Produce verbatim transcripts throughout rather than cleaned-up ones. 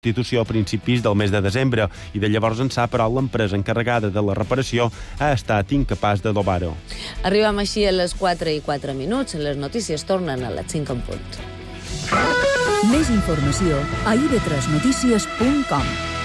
Constitució a principis del mes de desembre i de llavors ençà, però, l'empresa encarregada de la reparació ha estat incapaç d'adobar-ho. Arribem així a les quatre i quatre minuts. Les notícies tornen a les cinc en punt. Més informació a i ve tres notícies punt com.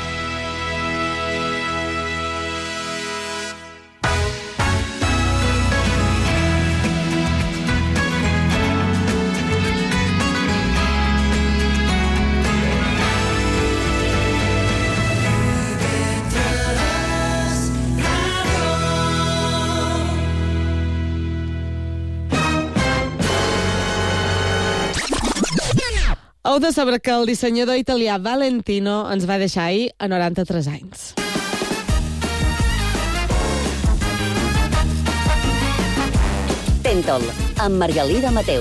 Heu de saber que el dissenyador italià Valentino ens va deixar ahir a noranta-tres anys. Tentol, amb Margalida Mateu.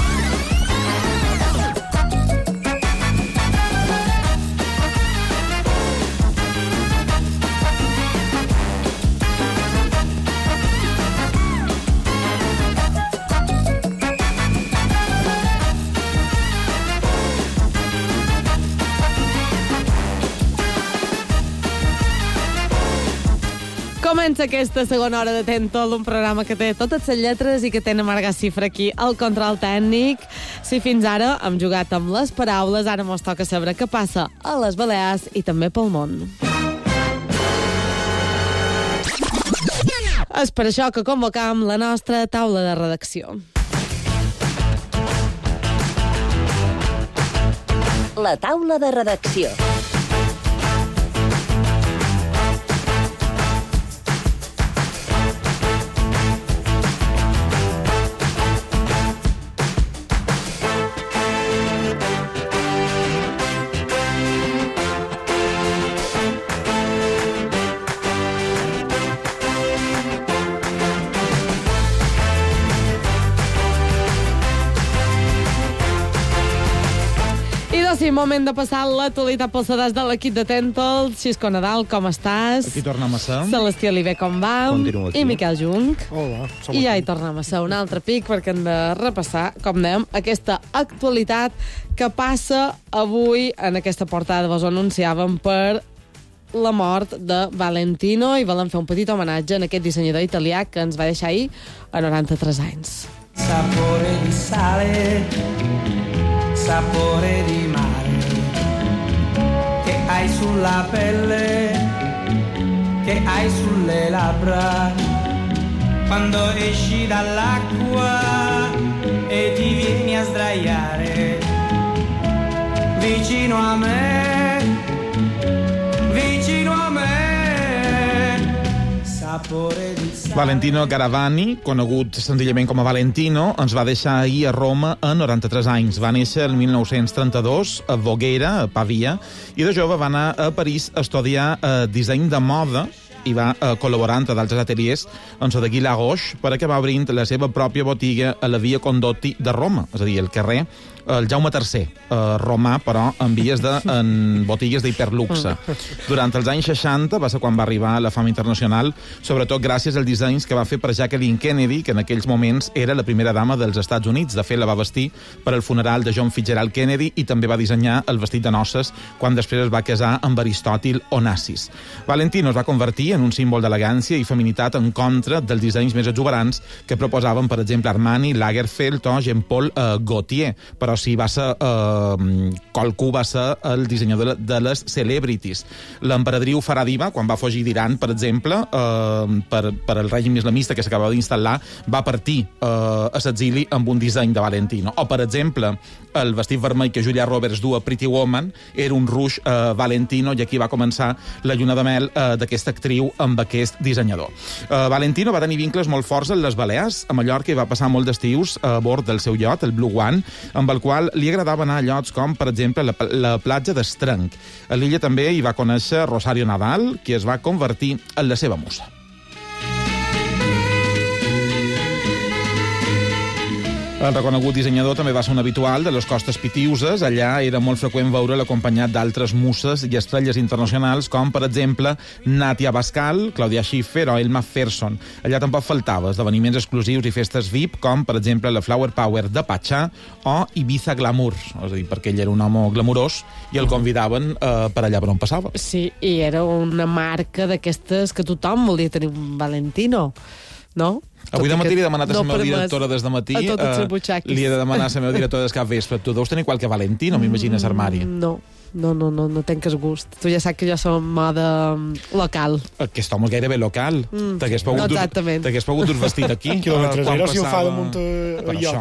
Comença aquesta segona hora de Tentol, un programa que té totes les lletres i que té una Marga Cifra aquí al control tècnic. Si fins ara hem jugat amb les paraules, ara mos toca saber què passa a les Balears i també pel món. És per això que convocam la nostra taula de redacció. La taula de redacció. Sí, moment de passar l'actualitat pels sedars de l'equip de Tentol. Xisco Nadal, com estàs? Aquí tornem a ser. Celestí Oliver, com va? Continuo aquí. I Miquel Jung. Hola, som I ja aquí. hi tornem a ser un altre pic perquè hem de repassar, com dèiem, aquesta actualitat que passa avui. En aquesta portada vos anunciàvem per la mort de Valentino i volem fer un petit homenatge a aquest dissenyador italià que ens va deixar ahir a noranta-tres anys. Sapore di sale, sapore di mare, che hai sulla pelle, che hai sulle labbra, quando esci dall'acqua e ti vieni a sdraiare vicino a me, vicino a me, sapore di sale. Valentino Garavani, conegut senzillament com a Valentino, ens va deixar ahir a Roma a noranta-tres anys. Va néixer el mil nou-cents trenta-dos a Voghera, a Pavia, i de jove va anar a París a estudiar eh, disseny de moda i va eh, col·laborar entre d'altres ateliers en so de Guy Lagos perquè va obrint la seva pròpia botiga a la Via Condotti de Roma, és a dir, el carrer el Jaume tercer, eh, romà, però en vies de, en botigues d'hiperluxe. Durant els anys seixanta va ser quan va arribar a la fama internacional, sobretot gràcies als dissenys que va fer per Jacqueline Kennedy, que en aquells moments era la primera dama dels Estats Units. De fet, la va vestir per al funeral de John Fitzgerald Kennedy i també va dissenyar el vestit de noces quan després es va casar amb Aristòtil Onassis. Valentino es va convertir en un símbol d'elegància i feminitat en contra dels dissenys més exuberants que proposaven, per exemple, Armani, Lagerfeld o Jean-Paul eh, Gaultier, però sí va ser eh, qualcú va ser el dissenyador de les celebrities. L'emperadriu Faradiva, quan va fugir d'Iran, per exemple, eh, per, per el règim islamista que s'acabava d'instal·lar, va partir eh, a l'exili amb un disseny de Valentino. O, per exemple, el vestit vermell que Julia Roberts du a Pretty Woman era un rouge eh, Valentino, i aquí va començar la lluna de mel eh, d'aquesta actriu amb aquest dissenyador. Eh, Valentino va tenir vincles molt forts en les Balears, a Mallorca, i va passar molt d'estius a bord del seu iot, el Blue One, amb el qual li agradava anar a llocs com, per exemple, la, la platja d'Estrenc. A l'illa també hi va conèixer Rosario Nadal, qui es va convertir en la seva musa. El reconegut dissenyador també va ser un habitual de les costes pitiuses. Allà era molt freqüent veure'l acompanyat d'altres musses i estrelles internacionals, com, per exemple, Natia Bascal, Claudia Schiffer o Elma Ferson. Allà tampoc faltava esdeveniments exclusius i festes V I P, com, per exemple, la Flower Power de Pachá o Ibiza Glamour. És a dir, perquè ell era un home glamurós i el convidaven eh, per allà per on passava. Sí, i era una marca d'aquestes que tothom volia tenir un Valentino, no? Avui de matí li he demanat a no la meva permès directora des de matí. a tots els eh, butxaquis. li he de demanar a la meva directora des cap vespre. Tu deus tenir qualque Valentino, m'imagines, armari. No, no, no, no, no tenc el gust. Tu ja saps que jo som moda local. Aquest home és gairebé local. Mm, T'hagués pogut, dur- exactament. t'hagués pogut dur vestit aquí. Quilòmetre eh, quan zero, si ho fa passava- damunt a- a Per iot.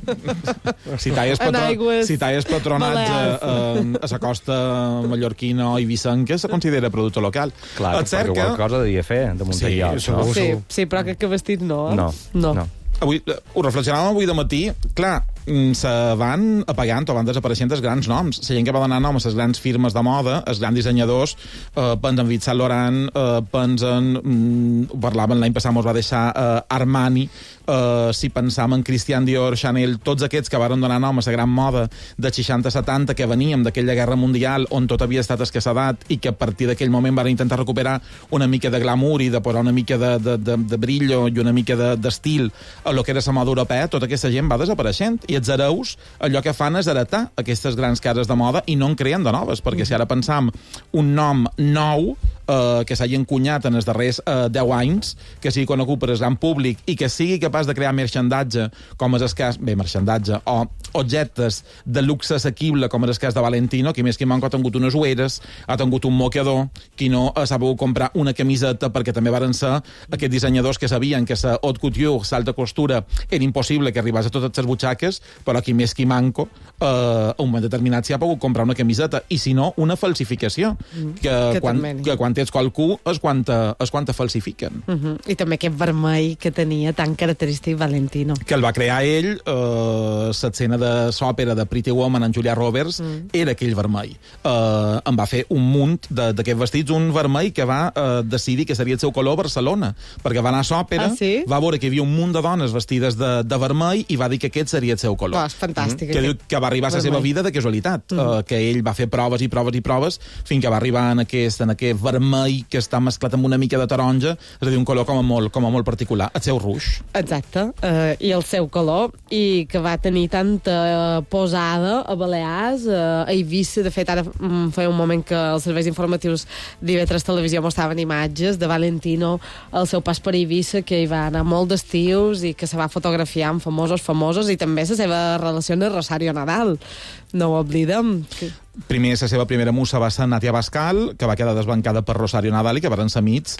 això. Si talles, En patro... aigües si talles patronatge balears. eh, a la costa mallorquina o ibicenca, se considera producte local. Clar, Et cert perquè que... qualque cosa devia fer, de Sí, Montellot, no? segur. Sí, sí, però que, que vestit no. eh? No, no. no. Avui, eh, ho reflexionàvem avui de matí. Clar, mm, se van apagant o van desapareixent els grans noms. La gent que va donar nom a les grans firmes de moda, els grans dissenyadors, eh, pensen en Yves Saint Laurent, eh, pensen... Mm, ho parlaven l'any passat, mos va deixar eh, Armani, eh, si pensàvem en Christian Dior, Chanel, tots aquests que varen donar nom a la gran moda de seixanta setanta, que veníem d'aquella guerra mundial on tot havia estat escassedat i que a partir d'aquell moment van intentar recuperar una mica de glamour i de posar una mica de, de, de, de brillo i una mica d'estil de, a lo que era la moda europea, tota aquesta gent va desapareixent. I els hereus allò que fan és heretar aquestes grans cases de moda i no en creen de noves, perquè si ara pensam un nom nou eh, que s'hagi encunyat en els darrers eh, deu anys, que sigui conegut per el gran públic i que sigui capaç de crear merchandatge, com és el cas, bé, merchandatge, o objectes de luxe assequible, com és el cas de Valentino, qui més que manco ha tingut unes ueres, ha tingut un mocador, qui no eh, s'ha pogut comprar una camiseta, perquè també varen ser aquests dissenyadors que sabien que la haute couture, l'alta costura, era impossible que arribés a totes les butxaques, però qui més qui manco, eh, a un moment determinat s'hi ha pogut comprar una camiseta, i si no, una falsificació, mm. que, Que quan, també. que quan tens qualcú és quan te, és quan te falsifiquen. Uh -huh. I també aquest vermell que tenia tan característic Valentino. Que el va crear ell, eh, l'escena de l'òpera de Pretty Woman en Julia Roberts, mm. era aquell vermell. Eh, en va fer un munt d'aquests vestits, un vermell que va eh, decidir que seria el seu color a Barcelona, perquè va anar a l'òpera, Ah, sí? va veure que hi havia un munt de dones vestides de, de vermell i va dir que aquest seria el seu color. Oh, és fantàstic. Mm. Que diu aquest que va arribar a la seva vermell. vida de casualitat, mm. eh, que ell va fer proves i proves i proves fins que va arribar en aquest, en aquest vermell que està mesclat amb una mica de taronja, és a dir, un color com a molt, com a molt particular, el seu ruix. Exacte, uh, i el seu color, i que va tenir tanta posada a Balears, uh, a Eivissa. De fet, ara um, feia un moment que els serveis informatius d'I V tres Televisió mostraven imatges de Valentino al seu pas per Eivissa, que hi va anar molt d'estius i que se va fotografiar amb famosos famosos, i també la seva relació amb Rosario Nadal. No ho oblidem. Que... Primer, la seva primera musa va ser Natia Bascal, que va quedar desbancada per Rosario Nadal i que varen ser amics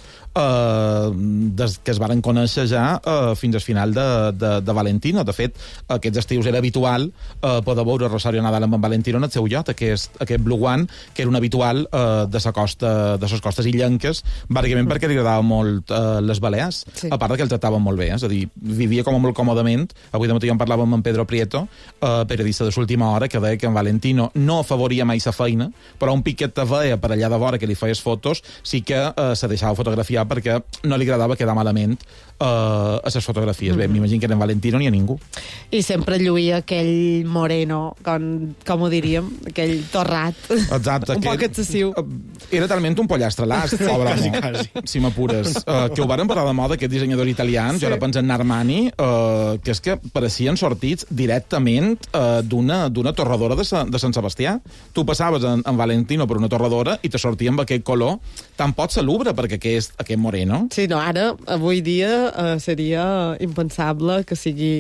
eh, des que es varen conèixer ja eh, fins al final de, de, de Valentino. De fet, aquests estius era habitual eh, poder veure Rosario Nadal amb en Valentino en el seu iot, aquest, aquest Blue One, que era un habitual eh, de la costa, de les costes illenques, bàsicament mm. perquè li agradava molt eh, les Balears, sí. A part que el tractaven molt bé, eh? És a dir, vivia com a molt còmodament. Avui de matí en parlàvem amb Pedro Prieto, eh, periodista de l'última hora, que deia que en Valentino no afavoria mai sa feina, però un piquet de veia per allà de vora que li feies fotos, sí que eh, se deixava fotografiar perquè no li agradava quedar malament eh, a les fotografies. Mm -hmm. Bé, m'imagino que en Valentino ni a ningú. I sempre lluïa aquell moreno, com, com ho diríem, aquell torrat. Exacte. un que, poc excessiu. Era talment un pollastre l'ast, pobre quasi, home, quasi. si m'apures. Uh, que ho varen parar de moda, aquests dissenyadors italians, sí. Jo ara penso en Armani, uh, que és que pareixien sortits directament uh, d'una d'una torradora de, Sa, de Sant Sebastià. Tu passaves en, en Valentino per una torradora i te sortia amb aquest color tan poc salubre, perquè aquest, aquest moreno... Sí, no, ara, avui dia, uh, seria impensable que sigui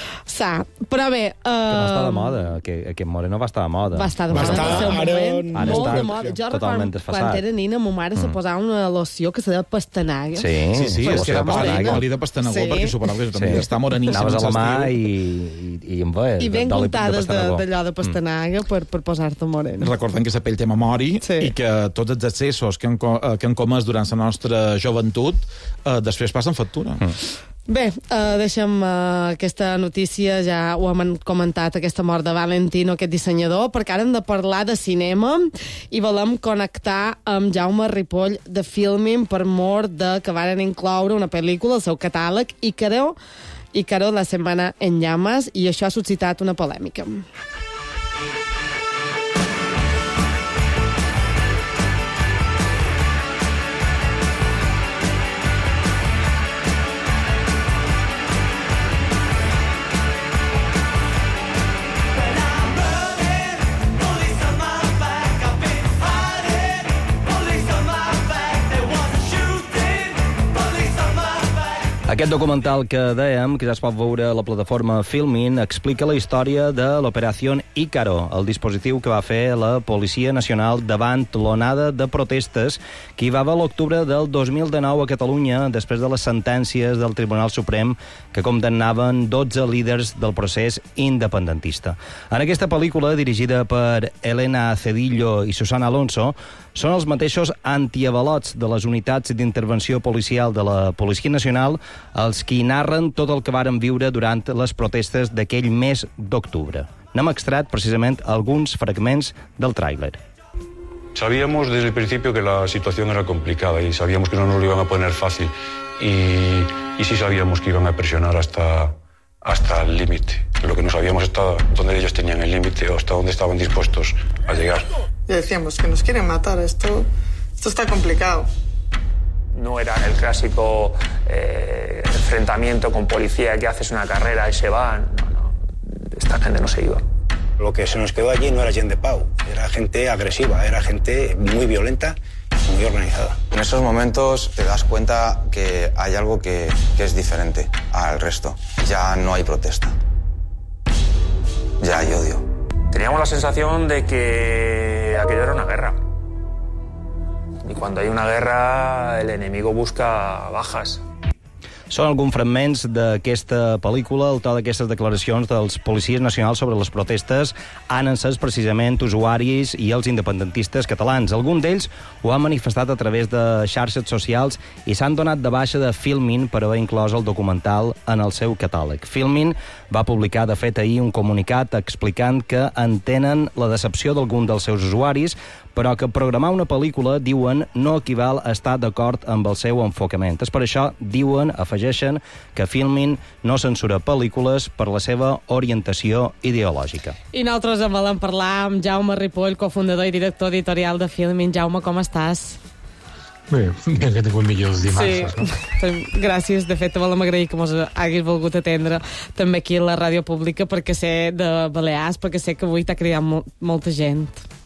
sa. Però bé... Uh, Que va estar de moda, aquest, aquest moreno va estar de moda. Va estar de Va moda estar, en el seu ara moment. Ara molt està de moda. Jo totalment recordo desfasat. quan era nina, ma mare mm. se posava una loció que se deia pastanaga. Sí, Sí, sí, és que era morena. oli de pastanagó, Sí. perquè suposava que també Sí. està moreníssim. Anaves a la mà en i, l'estiu. i, i en ve, I ben d'oli comptades de- pastanagó. d'allò de pastanaga mm. per, per posar-te morena. Recordem que la pell té memori, Sí. i que tots els excessos que han, co- eh, que han comès durant la nostra joventut eh, després passen factura. Mm. Bé, uh, deixem uh, aquesta notícia, ja ho hem comentat, aquesta mort de Valentino, aquest dissenyador, perquè ara hem de parlar de cinema i volem connectar amb Jaume Ripoll de Filming per mort de que varen incloure una pel·lícula al seu catàleg i creu Ícaro, la setmana en llames, i això ha suscitat una polèmica. Aquest documental que dèiem, que ja es pot veure a la plataforma Filmin, explica la història de l'Operació Ícaro, el dispositiu que va fer la Policia Nacional davant l'onada de protestes que hi va haver l'octubre del dos mil dinou a Catalunya, després de les sentències del Tribunal Suprem que condemnaven dotze líders del procés independentista. En aquesta pel·lícula, dirigida per Elena Cedillo i Susana Alonso, són els mateixos antiavalots de les unitats d'intervenció policial de la Policia Nacional els qui narren tot el que varen viure durant les protestes d'aquell mes d'octubre. N'hem extrat precisament alguns fragments del tràiler. Sabíamos desde el principio que la situación era complicada y sabíamos que no nos lo iban a poner fácil y, y sí sabíamos que iban a presionar hasta, hasta el límite. Lo que no sabíamos hasta dónde ellos tenían el límite o hasta dónde estaban dispuestos a llegar. Y decíamos que nos quieren matar, esto, esto está complicado. No era el clásico eh, enfrentamiento con policía que haces una carrera y se van. No, no. Esta gente no se iba. Lo que se nos quedó allí no era gente de pau, era gente agresiva, era gente muy violenta y muy organizada. En esos momentos te das cuenta que hay algo que, que es diferente al resto. Ya no hay protesta. Ya hay odio. Teníamos la sensación de que aquello era una guerra. Y cuando hay una guerra, el enemigo busca bajas. Són alguns fragments d'aquesta pel·lícula. El to d'aquestes declaracions dels policies nacionals sobre les protestes han encès precisament usuaris i els independentistes catalans. Alguns d'ells ho han manifestat a través de xarxes socials i s'han donat de baixa de Filmin per haver inclòs el documental en el seu catàleg. Filmin va publicar, de fet, ahir un comunicat explicant que entenen la decepció d'algun dels seus usuaris, però que programar una pel·lícula, diuen, no equival a estar d'acord amb el seu enfocament. És per això, diuen, afegeixen, que Filmin no censura pel·lícules per la seva orientació ideològica. I nosaltres en volem parlar amb Jaume Ripoll, cofundador i director editorial de Filmin. Jaume, com estàs? Bé, que he tingut millors dimarts. Sí, no? Gràcies. De fet, te volem agrair que mos haguis volgut atendre també aquí a la ràdio pública, perquè sé de Balears, perquè sé que avui t'ha cridat mo molta gent.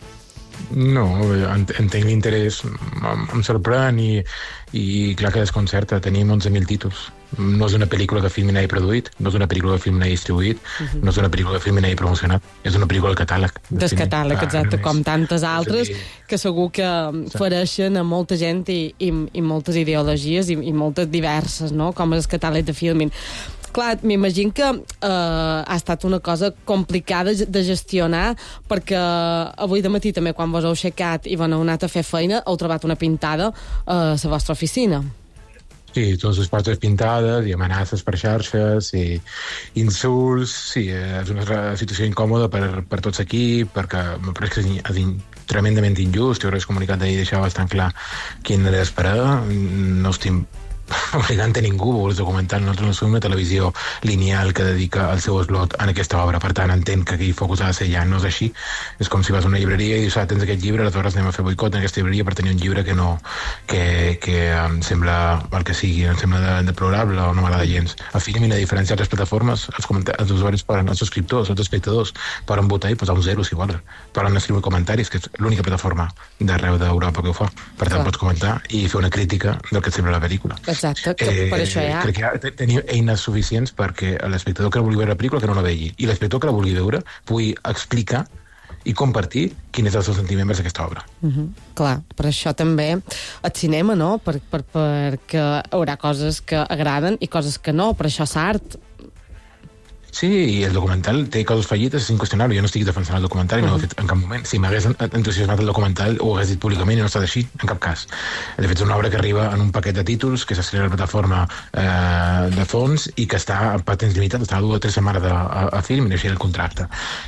No, entenc l'interès, em, em sorprèn i, i clar que desconcerta. Tenim onze mil títols. No és una pel·lícula que Filmin hagi produït, no és una pel·lícula que Filmin hagi distribuït, uh -huh. no és una pel·lícula que Filmin hagi promocionat, és una pel·lícula del catàleg. Del catàleg, ah, exacte, més. com tantes altres, que segur que sí. fareixen a molta gent i, i, i moltes ideologies i, i moltes diverses, no?, com és el catàleg de Filmin. Clar, m'imagino que eh, ha estat una cosa complicada de gestionar, perquè avui de matí també, quan vos heu aixecat i vos heu anat a fer feina, heu trobat una pintada a la vostra oficina. Sí, totes les portes pintades i amenaces per xarxes i insults. Sí, és una situació incòmoda per, per tots aquí, perquè me pareix que és, és tremendament injust. Jo crec que el comunicat d'ahir deixava bastant clar quin era d'esperar. No estic obligant a ningú a veure el documental. Nosaltres no som una televisió lineal que dedica el seu eslot en aquesta obra, per tant entenc que aquí el focus ha de ser ja, no és així. És com si vas a una llibreria i dius, ah, tens aquest llibre, aleshores anem a fer boicot en aquesta llibreria per tenir un llibre que no que, que em sembla el que sigui, em sembla deplorable o no m'agrada gens. A Filmin, a diferència d'altres plataformes, els, els usuaris poden, els subscriptors, els espectadors poden votar i posar un zero si volen, poden escriure comentaris, que és l'única plataforma d'arreu d'Europa que ho fa. Per tant, pots comentar i fer una crítica del que et sembla la pel·lícula. Exacte, que eh, per això hi ha... Crec que ha, tenim eines suficients perquè l'espectador que vulgui veure la pel·lícula que no la vegi, i l'espectador que la vulgui veure pugui explicar i compartir quin és el seu sentiment vers aquesta obra. Uh -huh. Clar, per això també el cinema, no? Per, per, perquè hi haurà coses que agraden i coses que no, per això és art. Sí, i el documental té coses fallites, és inqüestionable. Jo no estic defensant el documental i no ho he fet en cap moment. Si m'hagués entusiasmat el documental, ho hagués dit públicament i no ha estat així, en cap cas. De fet, és una obra que arriba en un paquet de títols, que s'escriu a la plataforma eh, de fons i que està a patents limitat, està a dues o tres setmanes a, a, a film i no així el contracte.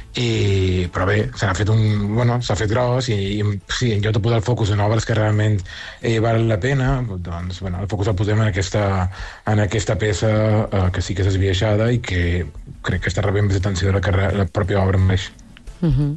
I, però bé, s'ha fet un... Bueno, s'ha fet gros i, i sí, en lloc de posar el focus en obres que realment eh, valen la pena, doncs, bueno, el focus el posem en aquesta, en aquesta peça eh, que sí que és esbiaixada i que crec que està rebent més atenció de la que la pròpia obra mereix. Uh-huh.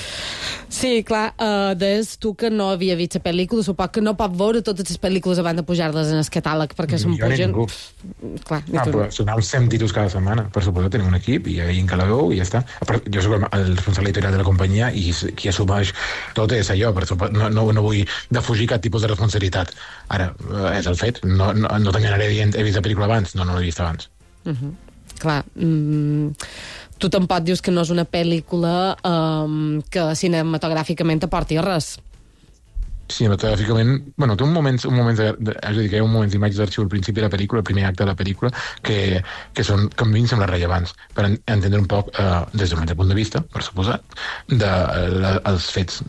Sí, clar, uh, deies tu que no havia vist la pel·lícula, suposo que no pot veure totes les pel·lícules abans de pujar-les en el catàleg, perquè se'n pugen... Clar, ah, però sonar cent títols cada setmana, per suposar, tenim un equip i hi que la veu i ja està. Jo soc el responsable editorial de la companyia i qui assumeix tot és allò, per suposar, no, no, no vull defugir cap tipus de responsabilitat. Ara, és el fet, no, no, no t'enganyaré dient he vist la pel·lícula abans, no, no l'he vist abans. Uh-huh. Clar, mm, tu tampoc dius que no és una pel·lícula um, que cinematogràficament aporti res. Cinematogràficament, bueno, té un moment, un moment de, de, és a dir, que hi ha un moment d'imatges d'arxiu al principi de la pel·lícula, el primer acte de la pel·lícula, que, que són, que a mi em sembla rellevants, per entendre un poc, eh, des d'un altre punt de vista, per suposat, de, la, els fets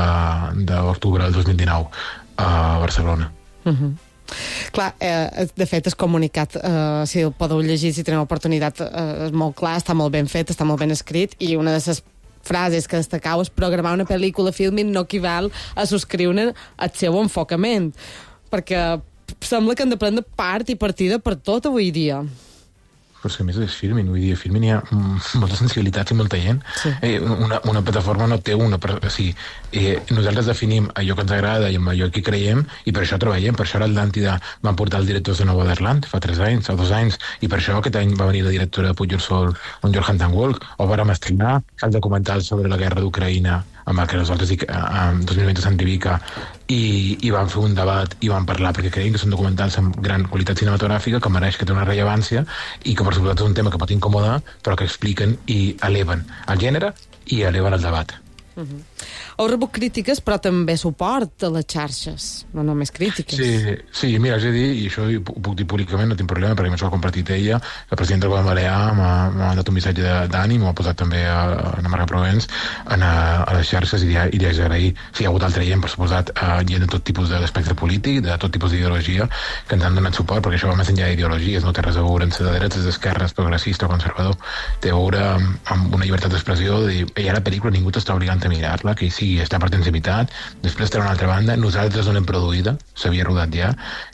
d'octubre del dos mil dinou a Barcelona. Uh-huh. Clar, eh, de fet, el comunicat, eh, si el podeu llegir, si teniu oportunitat, eh, és molt clar, està molt ben fet, està molt ben escrit, i una de les frases que destacau és programar una pel·lícula Filmin no equival a subscriure el seu enfocament, perquè sembla que han de prendre part i partida per tot avui dia. Però és que a més és Filmin, vull dir, a Filmin hi ha moltes sensibilitats i molta gent. Sí. Eh, una, una plataforma no té una... Per, o sigui, eh, nosaltres definim allò que ens agrada i amb allò que creiem i per això treballem. Per això a l'Atlàntida van portar el director de Nova Orleans fa tres anys o dos anys i per això aquest any va venir la directora de Puig i Sol, on Joel Hantan-Walk, o vàrem estrenar el documental sobre la guerra d'Ucraïna amb el que nosaltres dic, en dos mil vint Sant Rivica i, i van fer un debat i van parlar perquè creiem que són documentals amb gran qualitat cinematogràfica que mereix que té una rellevància i que per suposat és un tema que pot incomodar però que expliquen i eleven el gènere i eleven el debat. Uh-huh. Heu rebut crítiques però també suport a les xarxes, no només crítiques. Sí, sí, mira, és a dir, i això ho puc dir públicament, no tinc problema perquè m'ho ha compartit ella, el president del govern balear m'ha mandat un missatge d'ànim, m'ho ha posat també a, a Marga Provence a, a les xarxes i li haig d'agrair. Sí, hi ha hagut altra gent, per suposat, gent de tot tipus d'espectre polític, de tot tipus d'ideologia que ens han donat suport, perquè això va més enllà d'ideologies, no té res a veure amb de dretes, d'esquerres, progressista o conservador, té a veure amb, amb una llibertat d'expressió de dir, hi ha la pel·lícula, ningú t'està obligant a mirar-la, que sí, està per temps limitat, després té una altra banda, nosaltres on hem produïda, s'havia rodat ja,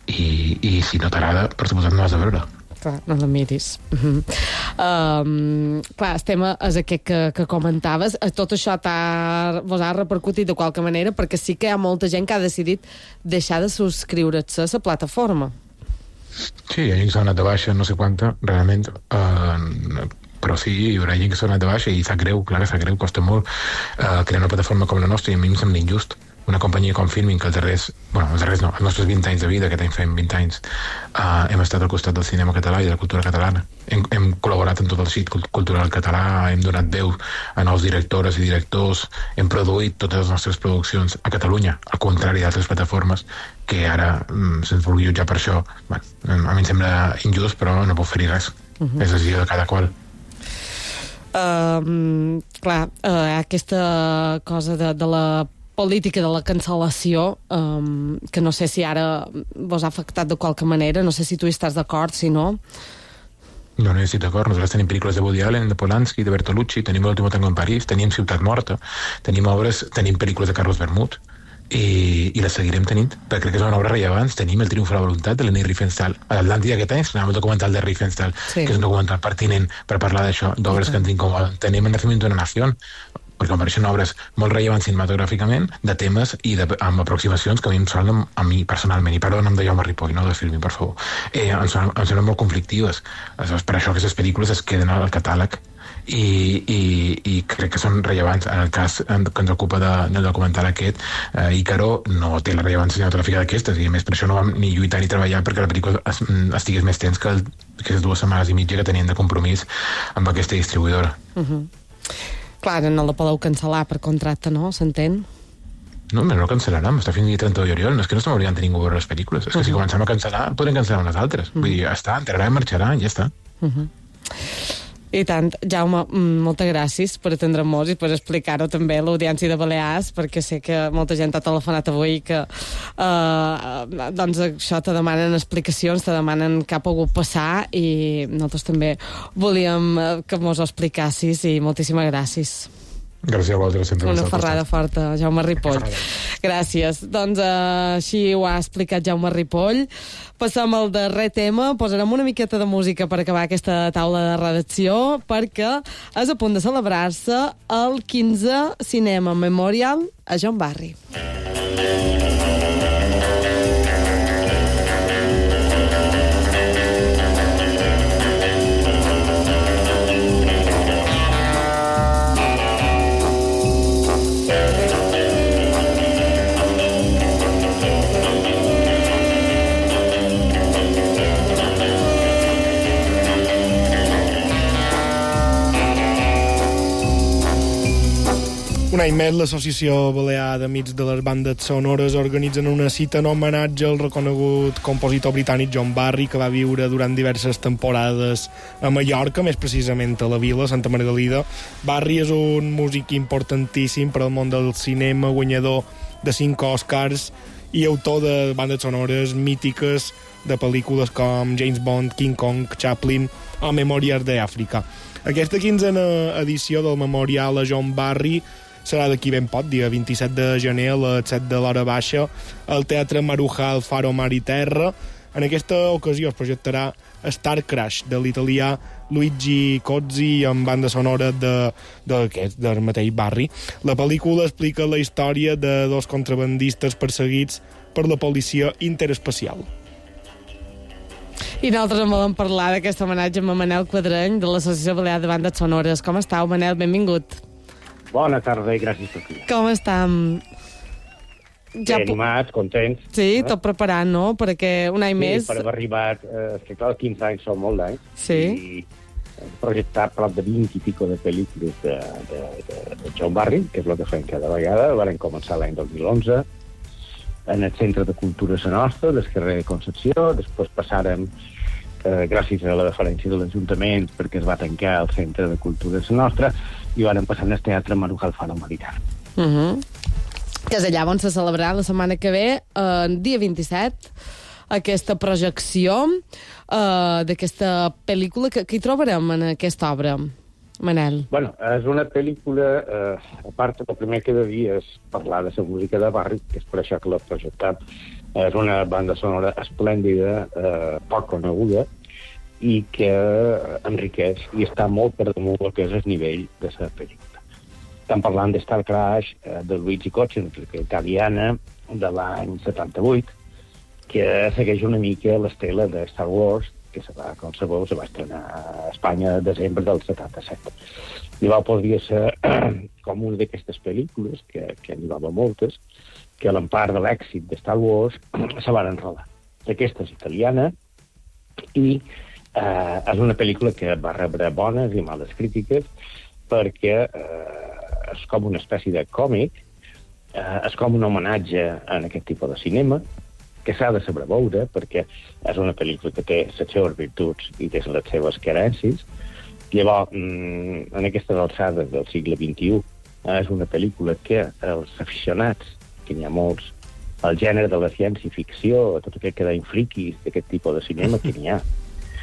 i, i si no t'agrada, per suposat no has de veure. Clar, no la miris. Uh-huh. Um, clar, el tema és aquest que, que comentaves. Tot això t'ha, vos ha repercutit de qualque manera, perquè sí que hi ha molta gent que ha decidit deixar de subscriure's a la plataforma. Sí, hi ha gent que s'ha anat de baixa, no sé quanta, realment... Uh, però sí, hi haurà gent que s'ha anat de baixa i sap greu, clar que sap greu, costa molt uh, crear una plataforma com la nostra i a mi em sembla injust. Una companyia com Filmin que els darrers, bueno, els darrers no, els nostres vint anys de vida, aquest any fem vint anys, uh, hem estat al costat del cinema català i de la cultura catalana. Hem, hem col·laborat en tot el sit cultural català, hem donat veu a nous directores i directors, hem produït totes les nostres produccions a Catalunya, al contrari d'altres plataformes que ara um, se'ns vulgui jutjar per això. Bueno, a mi em sembla injust, però no puc fer-hi res. Uh-huh. És decisió de cada qual. Uh, clar, uh, aquesta cosa de, de la política de la cancel·lació um, que no sé si ara vos ha afectat de qualque manera, no sé si tu hi estàs d'acord, si no. No, no estic d'acord. Nosaltres tenim pel·lícules de Woody Allen, de Polanski, de Bertolucci, tenim l'últim tango en París, tenim Ciutat Morta, tenim obres, tenim pel·lícules de Carlos Bermud, i, i les seguirem tenint, perquè crec que és una obra rellevant. Tenim El triomf de la voluntat de l'Enei Riefenstahl a l'Atlàntida aquest any, estrenem el documental de Riefenstahl, sí, que és un documental pertinent per parlar d'això, d'obres sí, que ens incomoden. Tenim El nacimiento de una nación, perquè apareixen obres molt rellevants cinematogràficament de temes i de, amb aproximacions que a mi em sonen, a mi personalment, i perdó en nom de Jaume Ripoll, no de Filmin, per favor, eh, em, sonen, em sonen molt conflictives. Aleshores, per això aquestes pel·lícules es queden al catàleg i, i, i crec que són rellevants. En el cas que ens ocupa de, del documental aquest, eh, Ícaro no té la rellevància cinematogràfica d'aquestes, i a més per això no vam ni lluitar ni treballar perquè la pel·lícula es, estigués més temps que el, aquestes dues setmanes i mitja que tenien de compromís amb aquesta distribuïdora. Uh-huh. Clar, no la podeu cancel·lar per contracte, no? S'entén? No, no cancel·larem, està fins al dia trenta de juliol. No és que no estem obligat a ningú a veure les pel·lícules, és que uh-huh. si comencem a cancel·lar, podrem cancel·lar unes altres. Uh-huh. Vull dir, ja està, entrarà, marxarà, ja està. Uh-huh. I tant. Jaume, moltes gràcies per atendre'm-nos i per explicar-ho també a l'audiència de Balears, perquè sé que molta gent t'ha telefonat avui i que eh, doncs això te demanen explicacions, te demanen què ha pogut passar i nosaltres també volíem que mos ho explicassis i moltíssimes gràcies. Gràcies a vosaltres, sempre. Una ferrada forta, Jaume Ripoll. Gràcies. Doncs uh, així ho ha explicat Jaume Ripoll. Passem al darrer tema. Posarem una miqueta de música per acabar aquesta taula de redacció, perquè és a punt de celebrar-se el quinze Cinema Memorial a John Barry. Un any més, l'Associació Balear d'Amics de les Bandes Sonores organitzen una cita en homenatge al reconegut compositor britànic John Barry, que va viure durant diverses temporades a Mallorca, més precisament a la vila, Santa Margalida. Barry és un músic importantíssim per al món del cinema, guanyador de cinc Oscars i autor de bandes sonores mítiques de pel·lícules com James Bond, King Kong, Chaplin o Memòries d'Àfrica. Aquesta quinzena edició del Memorial a John Barry serà d'aquí ben poc, dia vint-i-set de gener a les set de l'hora baixa al Teatre Maruja al Faro Mar i Terra. En aquesta ocasió es projectarà Star Crash de l'italià Luigi Cozzi amb banda sonora de, de, de, del mateix Barry. La pel·lícula explica la història de dos contrabandistes perseguits per la policia interespacial. I nosaltres en volem parlar d'aquest homenatge amb Manel Quadreny de l'Associació Balear de Bandes Sonores. Com estàu, Manel? Benvingut. Bona tarda i gràcies per aquí. Com estem? Ja Bé, animats, contents. Sí, eh? Tot preparant, no? Perquè un any sí, més... Sí, per haver arribat... Eh, que clar, quinze anys són molt d'anys. Sí. I hem projectat prop de vint i pico de pel·lícules de, de, de, de John Barry, que és el que fem cada vegada. Vam començar l'any dos mil onze en el Centre de Cultura Sa Nostra, del carrer de Concepció. Després passàrem, eh, gràcies a la deferència de l'Ajuntament, perquè es va tancar el Centre de Cultura Sa Nostra, i van passar al Teatre Maruja al Faro Mar i Terra. Uh -huh. Que és allà on se celebrarà la setmana que ve, el eh, dia vint-i-set, aquesta projecció eh, d'aquesta pel·lícula. Que, que hi trobarem en aquesta obra, Manel? Bueno, és una pel·lícula, eh, a part, el primer que he de dir és parlar de la música de Barry, que és per això que l'he projectat. És una banda sonora esplèndida, eh, poc coneguda, i que enriqueix i està molt per damunt del que és el nivell de la pel·lícula. Estem parlant de Star Crash, eh, de Luigi Cozzi, una pel·lícula italiana de l'any setanta-vuit, que segueix una mica l'estela de Star Wars, que se va, com sabeu, se va estrenar a Espanya a desembre del setanta-set. Llavors podria ser com una d'aquestes pel·lícules, que, que n'hi va haver moltes, que a l'empart de l'èxit de Star Wars se van enrolar. Aquesta és italiana i Uh, és una pel·lícula que va rebre bones i males crítiques perquè uh, és com una espècie de còmic, uh, és com un homenatge a aquest tipus de cinema que s'ha de saber veure perquè és una pel·lícula que té les seves virtuts i té les seves carències. Llavors, mm, en aquestes alçades del segle vint-i-u, uh, és una pel·lícula que els aficionats, que n'hi ha molts, al gènere de la ciència-ficció, tot aquell que deien friquis d'aquest tipus de cinema, que n'hi ha,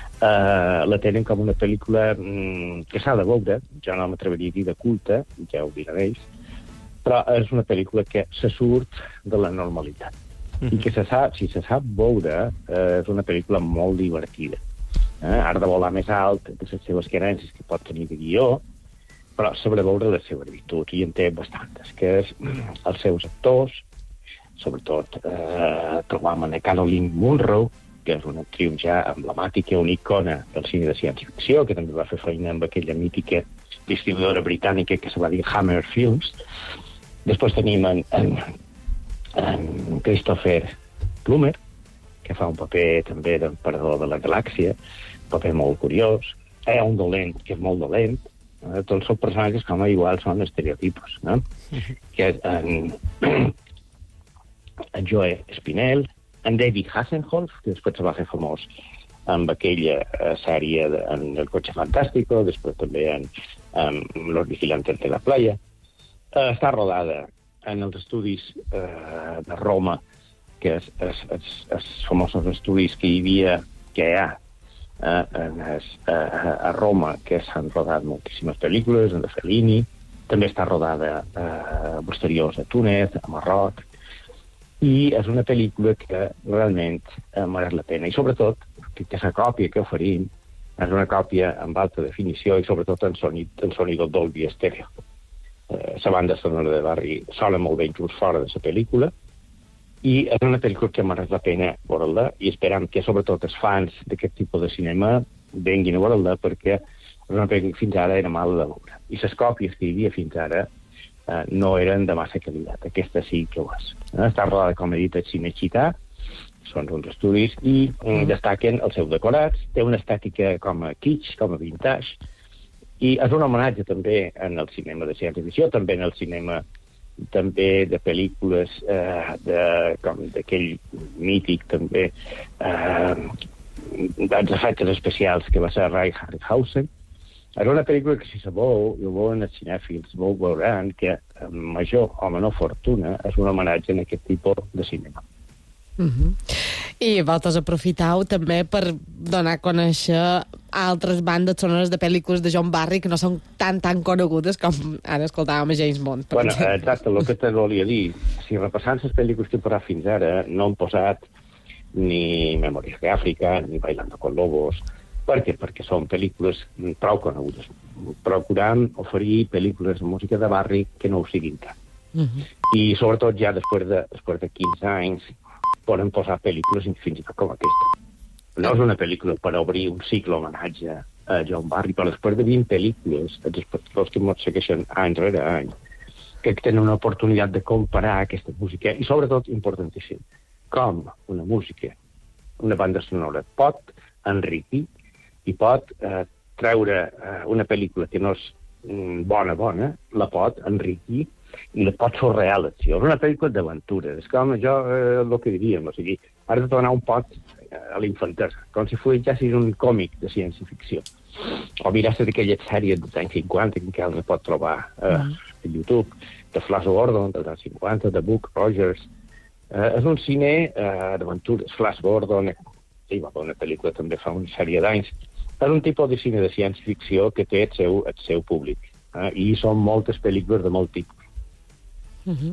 Uh, la tenen com una pel·lícula mm, que s'ha de veure. Jo no m'atreviria a dir de culte, ja ho diran ells, però és una pel·lícula que se surt de la normalitat. Mm-hmm. I que se sap, si se sap veure, uh, és una pel·lícula molt divertida. Uh, Art de volar més alt, de les seves carències que pot tenir de guió, però saber veure les seves virtuts, i en té bastantes, que és els seus actors, sobretot uh, trobam en Caroline Munro, que és una actriu ja emblemàtica, una icona del cine de ciència-ficció, que també va fer feina amb aquella mítica distribuïdora britànica que se va dir Hammer Films. Després tenim en, en, en Christopher Plummer, que fa un paper també d'emperador de la galàxia, un paper molt curiós. Hi ha un dolent, que és molt dolent. Eh? Tots els personatges, com a igual, són estereotipos. No? Que és en, en Joe Spinell, en David Hasselhoff, que després se va fer famós amb aquella eh, sèrie de, en El Coche Fantástico, després també en, en Los Vigilantes de la Playa. Eh, està rodada en els estudis eh, de Roma, que és els, els, els famosos estudis que hi havia, que hi ha eh, en es, eh, a Roma, que s'han rodat moltíssimes pel·lícules, en de Fellini. També està rodada eh, posteriors a Túnez, a Marroc, i és una pel·lícula que realment eh, mereix la pena. I sobretot, que aquesta còpia que oferim és una còpia amb alta definició i sobretot en sonit, en sonido Dolby Stereo. Eh, la banda sonora de Barry sona molt bé inclús fora de la pel·lícula, i és una pel·lícula que mereix la pena veure-la, i esperam que sobretot els fans d'aquest tipus de cinema venguin a veure-la, perquè és una pel·lícula que fins ara era mal de veure. I les còpies que hi havia fins ara eh, no eren de massa qualitat. Aquesta sí que ho és. Eh, està rodada, com he dit, a Cinecittà, són uns estudis, i mm, destaquen els seus decorats. Té una estètica com a kitsch, com a vintage, i és un homenatge també en el cinema de ciència-ficció, també en el cinema també de pel·lícules eh, de, com d'aquell mític també eh, dels efectes especials que va ser Ray Harryhausen. És una pel·lícula que, si se veu, i ho veuen els cinèfils, veu veuran que amb major o menor fortuna és un homenatge en aquest tipus de cinema. Uh-huh. I vosaltres aprofitau també per donar a conèixer altres bandes sonores de pel·lícules de John Barry que no són tan tan conegudes com ara escoltàvem a James Bond. Bueno, exacte, el que te volia dir, si repassant les pel·lícules que he posat fins ara, no han posat ni Memòries d'Àfrica, ni Bailando con Lobos. Per què? Perquè són pel·lícules prou conegudes. Procurant oferir pel·lícules de música de Barry que no ho siguin tant. Uh-huh. I sobretot ja després de, després de quinze anys poden posar pel·lícules fins i tot com aquesta. No és una pel·lícula per obrir un cicle homenatge a John Barry, però després de vint pel·lícules, els espectadors que ens segueixen any rere any, que tenen una oportunitat de comparar aquesta música, i sobretot, importantíssim, com una música, una banda sonora pot enriquir i pot eh, treure eh, una pel·lícula que no és mm, bona, bona, la pot enriquir i la pot fer realització. És una pel·lícula d'aventura. És com jo, eh, el que diríem, o sigui, has de tornar un pot a la infantesa, com si fos ja sigui un còmic de ciència-ficció. O mirar-se d'aquelles sèries dels anys cinquanta que encara es pot trobar eh, mm. a YouTube, de Flash Gordon, dels anys cinquanta, de Buck Rogers. Eh, és un cine eh, d'aventures. Flash Gordon, sí, va fer una pel·lícula també fa una sèrie d'anys. És un tipus de cine de ciència-ficció que té el seu, el seu públic. Eh, I són moltes pel·lícules de molt tipus. Uh-huh.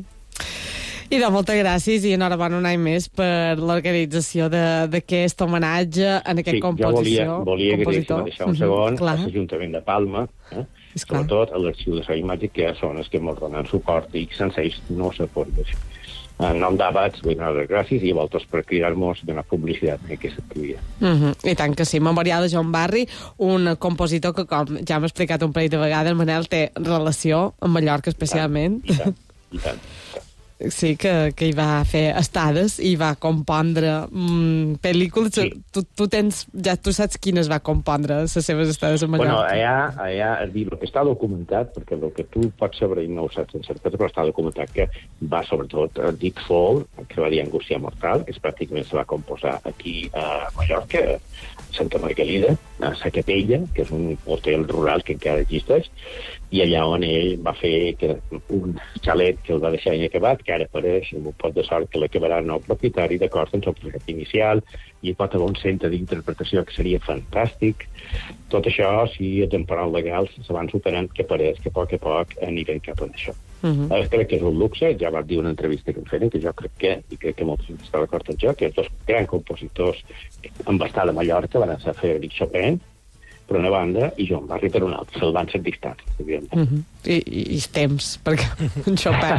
I de moltes gràcies i enhorabona un any més per l'organització d'aquest homenatge en aquest sí, composició. Jo volia, volia agrair, deixar un segon, uh-huh, a l'Ajuntament de Palma, eh? sobretot a l'Arxiu de la Imatge, que són els que ens donen suport i que sense ells no se podria fer. En nom d'Abats, vull donar les gràcies i a vosaltres per cridar-nos a donar publicitat en aquesta activitat. Uh-huh. I tant que sí. Memorial de John Barry, un compositor que, com ja hem explicat un parell de vegades, el Manel té relació amb Mallorca especialment. I tant, i tant. Sí, que, que hi va fer estades i va compondre mm, pel·lícules. Sí. Tu, tu, tens, ja tu saps quines va compondre les seves estades a Mallorca. Bueno, allà, allà, és dir, el que està documentat, perquè el que tu pots saber i no ho saps en certesa, però està documentat que va sobretot a Deep Fall, que va dir Angústia Mortal, que és pràcticament se va composar aquí a Mallorca, a Santa Margalida, a Sa Capella, que és un hotel rural que encara existeix, i allà on ell va fer que un xalet que el va deixar inacabat, que ara apareix amb un pot de sort que l'acabarà el nou propietari, d'acord amb el projecte inicial, i hi pot haver un centre d'interpretació que seria fantàstic. Tot això, si els temporals legals se van superant, que apareix que a poc a poc anirem cap a això. Uh-huh. Ara, crec que és un luxe, ja va dir una entrevista que em feien, que jo crec que, i crec que molts està d'acord amb jo, que els dos grans compositors en va estar a Mallorca van ser Frédéric Chopin, per una banda, i John Barry per una altra. Se'l van ser distants, evidentment. Uh-huh. I, i, I els temps, perquè en Chopin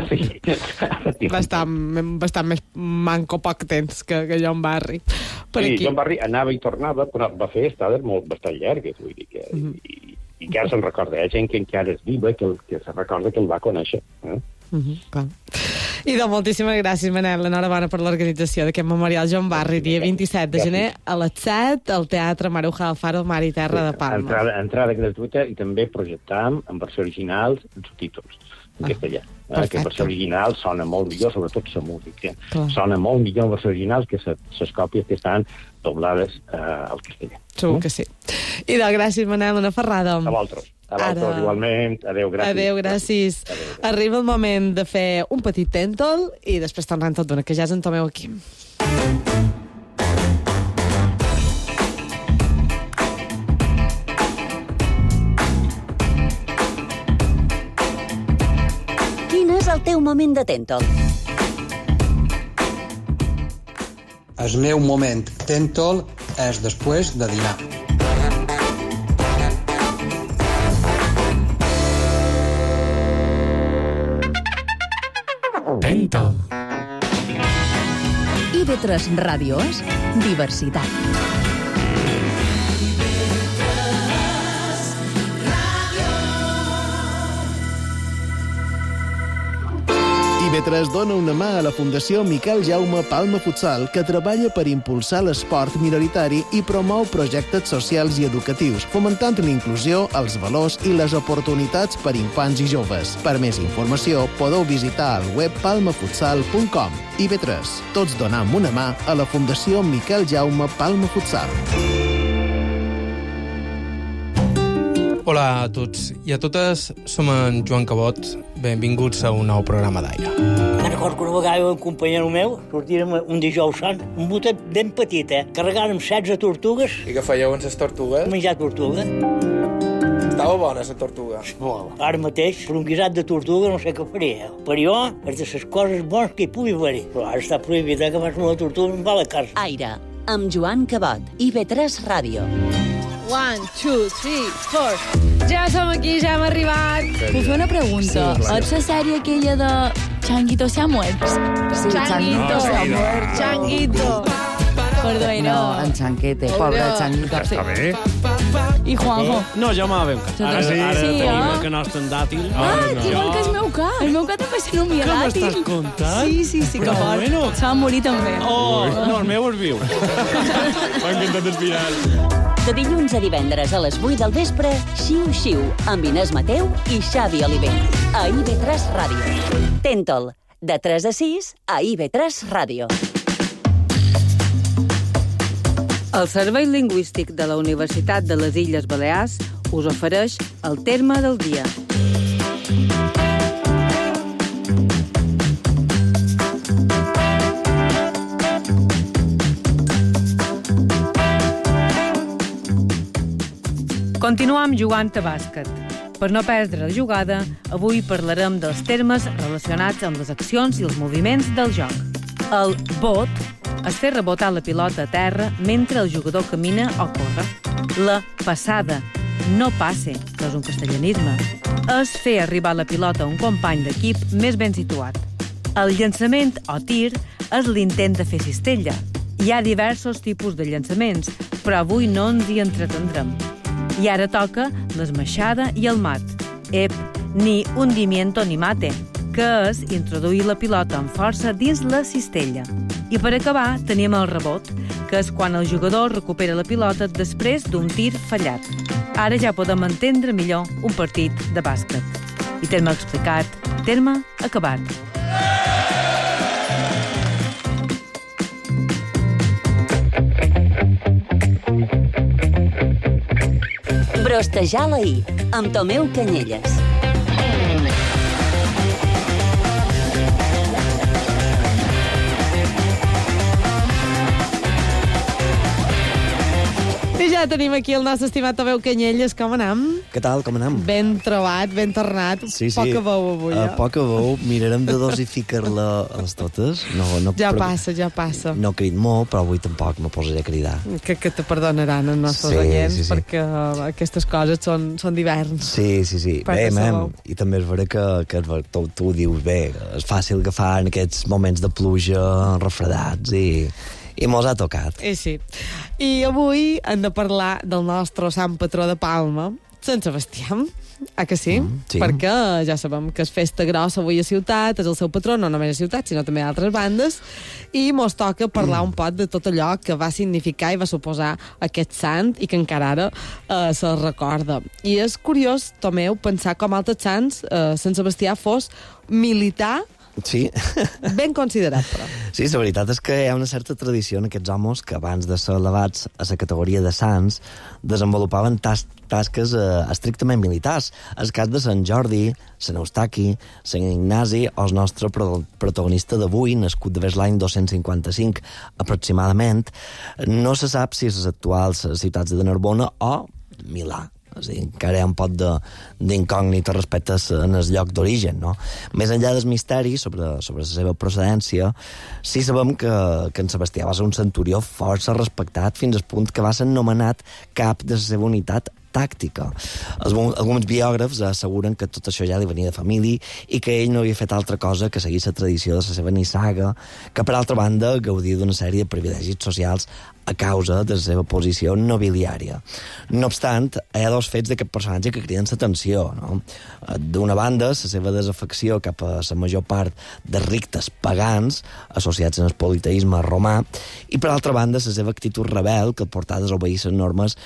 sí, va estar bastant més manco poc temps que, que John Barry. Per sí, aquí... John Barry anava i tornava, però va fer estades molt bastant llargues, vull dir que... Uh-huh. I, i encara se'n recorda, hi ha gent que encara és viva que, el, que se recorda que el va conèixer. Eh? Uh-huh, clar. I de moltíssimes gràcies, Manel. Enhorabona per l'organització d'aquest memorial John Barry, dia vint-i-set de gener a les set al Teatre Maruja Alfaro, Mar i Terra de Palma. Entrada, entrada gratuïta i també projectam en versió original en subtítols. en castellà. Eh, que per l'original sona molt millor, sobretot la música. Clar. Sona molt millor per l'original que les còpies que estan doblades eh, al castellà. Segur mm? que sí. I de gràcies, Manel, una ferrada. A vosaltres. A vosaltres, Ara... igualment. Adéu, gràcies. Adéu, gràcies. Adéu, gràcies. Arriba el moment de fer un petit tèntol i després tornem tot d'una, que ja ens en tomeu aquí. El teu moment de tèntol. El meu moment tèntol és després de dinar. Tèntol. I ve tres Ràdios, diversitat. I ve tres dona una mà a la Fundació Miquel Jaume Palma Futsal, que treballa per impulsar l'esport minoritari i promou projectes socials i educatius, fomentant l'inclusió, els valors i les oportunitats per infants i joves. Per més informació, podeu visitar el web palma futsal punt com. I ve tres, tots donam una mà a la Fundació Miquel Jaume Palma Futsal. Hola a tots i a totes, som en Joan Cabot. Benvinguts a un nou programa d'Aire. Me'n recordo que una vegada un companyero meu sortirem un dijous sant, un botet ben petit, eh? Carregàrem setze tortugues. I què fèieu amb les tortugues? Menjar tortuga. Estava bona, la tortuga. Oh, ara mateix, per un guisat de tortuga no sé què faria. Per jo, és de les coses bones que hi pugui haver. Però ara està prohibit, eh, que fas una tortuga en va a la casa. Aire, amb Joan Cabot, I ve tres Ràdio. One, two, three, four. Ja som aquí, ja hem arribat. Puc fer una pregunta? Sí, és la sèrie aquella de Changuito se ha muerto? Sí, Changuito se ha muerto. Changuito. Perdó, no. No, en Chanquete, pobre Changuito. Està bé. I Juanjo? No, jo m'ha ben cat. Ara sí, ara sí, tenim eh? el canast en dàtil. Ah, igual que el meu cat. El meu cat també se nomia Què dàtil. m'estàs contant? Sí, sí, sí, que Però fort. bueno. Se va morir també. Oh, no, el meu és viu. M'ha encantat espirar. De dilluns a divendres a les vuit del vespre, Xiu Xiu, amb Inés Mateu i Xavi Olivell. A I ve tres Ràdio. Tèntol, de tres a sis, a I ve tres Ràdio. El Servei Lingüístic de la Universitat de les Illes Balears us ofereix el terme del dia. Continuam jugant a bàsquet. Per no perdre la jugada, avui parlarem dels termes relacionats amb les accions i els moviments del joc. El bot és fer rebotar la pilota a terra mentre el jugador camina o corre. La passada, no passe, que és un castellanisme, és fer arribar la pilota a un company d'equip més ben situat. El llançament o tir és l'intent de fer cistella. Hi ha diversos tipus de llançaments, però avui no ens hi entretendrem. I ara toca l'esmaixada i el mat. Ep, ni hundimiento ni mate, que és introduir la pilota amb força dins la cistella. I per acabar tenim el rebot, que és quan el jugador recupera la pilota després d'un tir fallat. Ara ja podem entendre millor un partit de bàsquet. I terme explicat, terme acabat. Brostejar la I, amb Tomeu Canyelles. I ja tenim aquí el nostre estimat Tomeu Canyelles. Com anem? Què tal, com anem? Ben trobat, ben tornat. Sí, sí. Poca veu avui, uh, eh? Poca veu. Mirarem de dosificar-la a les totes. No, no, ja però, passa, ja passa. No crit molt, però avui tampoc me posaré a cridar. Que, que te perdonaran els nostres sí, oients, sí, sí. perquè aquestes coses són, són d'hiverns. Sí, sí, sí. Bé, mem, i també és vera que, que tu, tu dius bé, és fàcil agafar en aquests moments de pluja refredats i... I mos ha tocat. I sí. I avui hem de parlar del nostre sant patró de Palma, Sant Sebastià. Ah, que sí? Mm, sí. Perquè ja sabem que és festa grossa avui a Ciutat, és el seu patró, no només a Ciutat, sinó també a altres bandes, i mos toca parlar mm. un poc de tot allò que va significar i va suposar aquest sant i que encara ara eh, se recorda. I és curiós, Tomeu, pensar com altres sants, eh, Sant Sebastià fos militar. Sí. Ben considerat, però. Sí, la veritat és que hi ha una certa tradició en aquests homes que abans de ser elevats a la categoria de sants desenvolupaven tas tasques eh, estrictament militars. El cas de Sant Jordi, Sant Eustaqui, Sant Ignasi o el nostre pro protagonista d'avui, nascut d'haver l'any dos-cents cinquanta-cinc aproximadament, no se sap si és les actuals ciutats de Narbona o Milà. És a dir, encara hi ha un pot d'incògnita respecte en el lloc d'origen, no? Més enllà del misteri sobre, sobre la seva procedència, sí sabem que, que en Sebastià va ser un centurió força respectat fins al punt que va ser nomenat cap de la seva unitat tàctica. Alguns biògrafs asseguren que tot això ja li venia de família i que ell no havia fet altra cosa que seguir la tradició de la seva nissaga, que per altra banda gaudia d'una sèrie de privilegis socials a causa de la seva posició nobiliària. No obstant, hi ha dos fets d'aquest personatge que criden l'atenció, no? D'una banda, la seva desafecció cap a la major part de rictes pagans associats en el politeisme romà, i per altra banda, la seva actitud rebel que el portava a desobeir les normes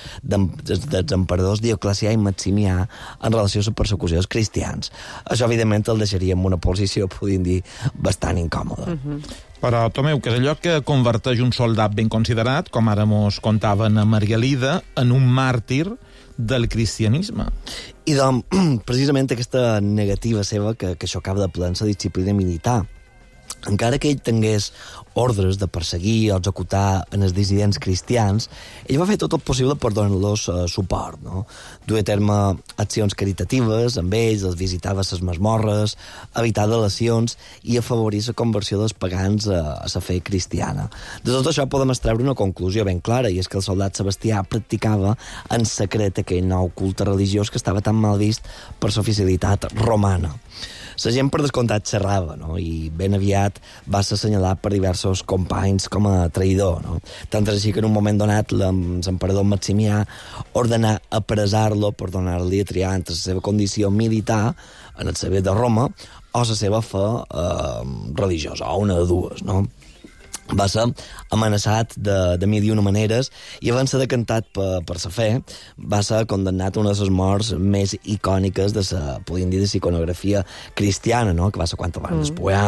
dels emperadors Dioclecià i Maximià en relació a la persecució dels cristians. Això, evidentment, el deixaria en una posició, podríem dir, bastant incòmoda. Uh-huh. Però, Tomeu, que és allò que converteix un soldat ben considerat, com ara mos contaven a Margalida, en un màrtir del cristianisme. I doncs, precisament aquesta negativa seva que, que xocava de ple en la disciplina militar. Encara que ell tingués ordres de perseguir o executar en els dissidents cristians, ell va fer tot el possible per donar-los uh, suport, no? Duia a terme accions caritatives amb ells, els visitava a les masmorres, evitar delacions i afavorir la conversió dels pagans a, a la fe cristiana. De tot això podem extreure una conclusió ben clara, i és que el soldat Sebastià practicava en secret aquell nou culte religiós que estava tan mal vist per l'oficialitat romana. La gent, per descomptat, xerrava, no? I ben aviat va ser assenyalat per diversos companys com a traïdor, no? Tant és així que en un moment donat l'emperador Maximià ordenà apressar-lo per donar-li a triar entre la seva condició militar en el saber de Roma o la seva fe eh, religiosa, o una de dues, no? Va ser amenaçat de, de mil i una maneres i abans de ser decantat per, per sa fe va ser condemnat a una de les morts més icòniques de la, podríem dir, de la iconografia cristiana, no? Que va ser quan el van mm. despuar,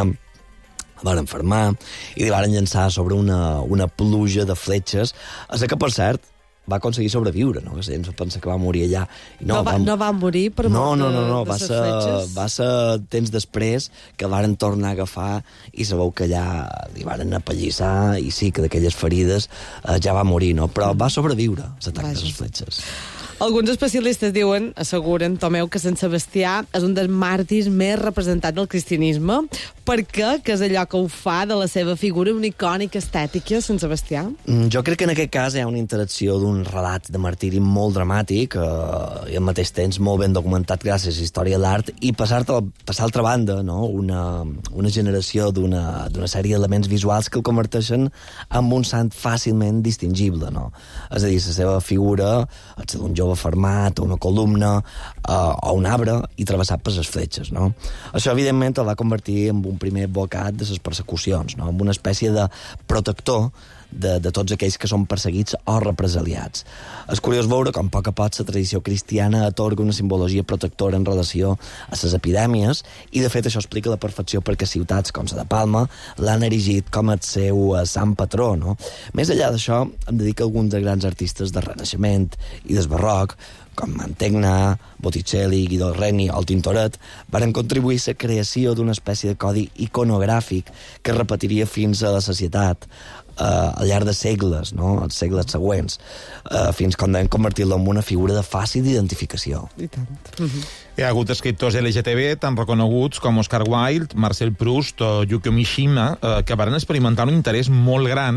el van enfermar i li van llançar sobre una, una pluja de fletxes, a la que, per cert, va aconseguir sobreviure, no? Que la gent pensa que va morir allà. I no, no, va, va... no va morir per no, mort no, no, no. de, Va, de ser, va ser temps després que el varen tornar a agafar i sabeu que allà li varen apallissar i sí que d'aquelles ferides eh, ja va morir, no? Però va sobreviure l'atac de les fletxes. Alguns especialistes diuen, asseguren, Tomeu, que Sant Sebastià és un dels màrtirs més representats del cristianisme. Per què? Que és allò que ho fa de la seva figura una icònica estètica, Sant Sebastià? Mm, jo crec que en aquest cas hi ha una interacció d'un relat de martiri molt dramàtic eh, i al mateix temps molt ben documentat gràcies a la història de l'art i passar a l'altra banda, no? una, una generació d'una sèrie d'elements visuals que el converteixen en un sant fàcilment distingible, no? És a dir, la seva figura és d'un jove format, una columna eh, o un arbre i travessat per les fletxes, no? Això, evidentment, el va convertir en un primer advocat de les persecucions, no? En una espècie de protector de, de tots aquells que són perseguits o represaliats. És curiós veure com a poc a poc la tradició cristiana atorga una simbologia protectora en relació a les epidèmies i, de fet, això explica la perfecció perquè ciutats com la de Palma l'han erigit com el seu sant patró, no? Més enllà d'això, em dedica a alguns dels grans artistes del Renaixement i del Barroc, com Mantegna, Botticelli, Guido Reni o el Tintoret, varen contribuir a la creació d'una espècie de codi iconogràfic que es repetiria fins a la societat eh, al llarg de segles, no? Els segles següents, eh, fins quan vam convertir-lo en una figura de fàcil identificació. I tant. Uh-huh. Hi ha hagut escriptors L G T B tan reconeguts com Oscar Wilde, Marcel Proust o Yukio Mishima, eh, que van experimentar un interès molt gran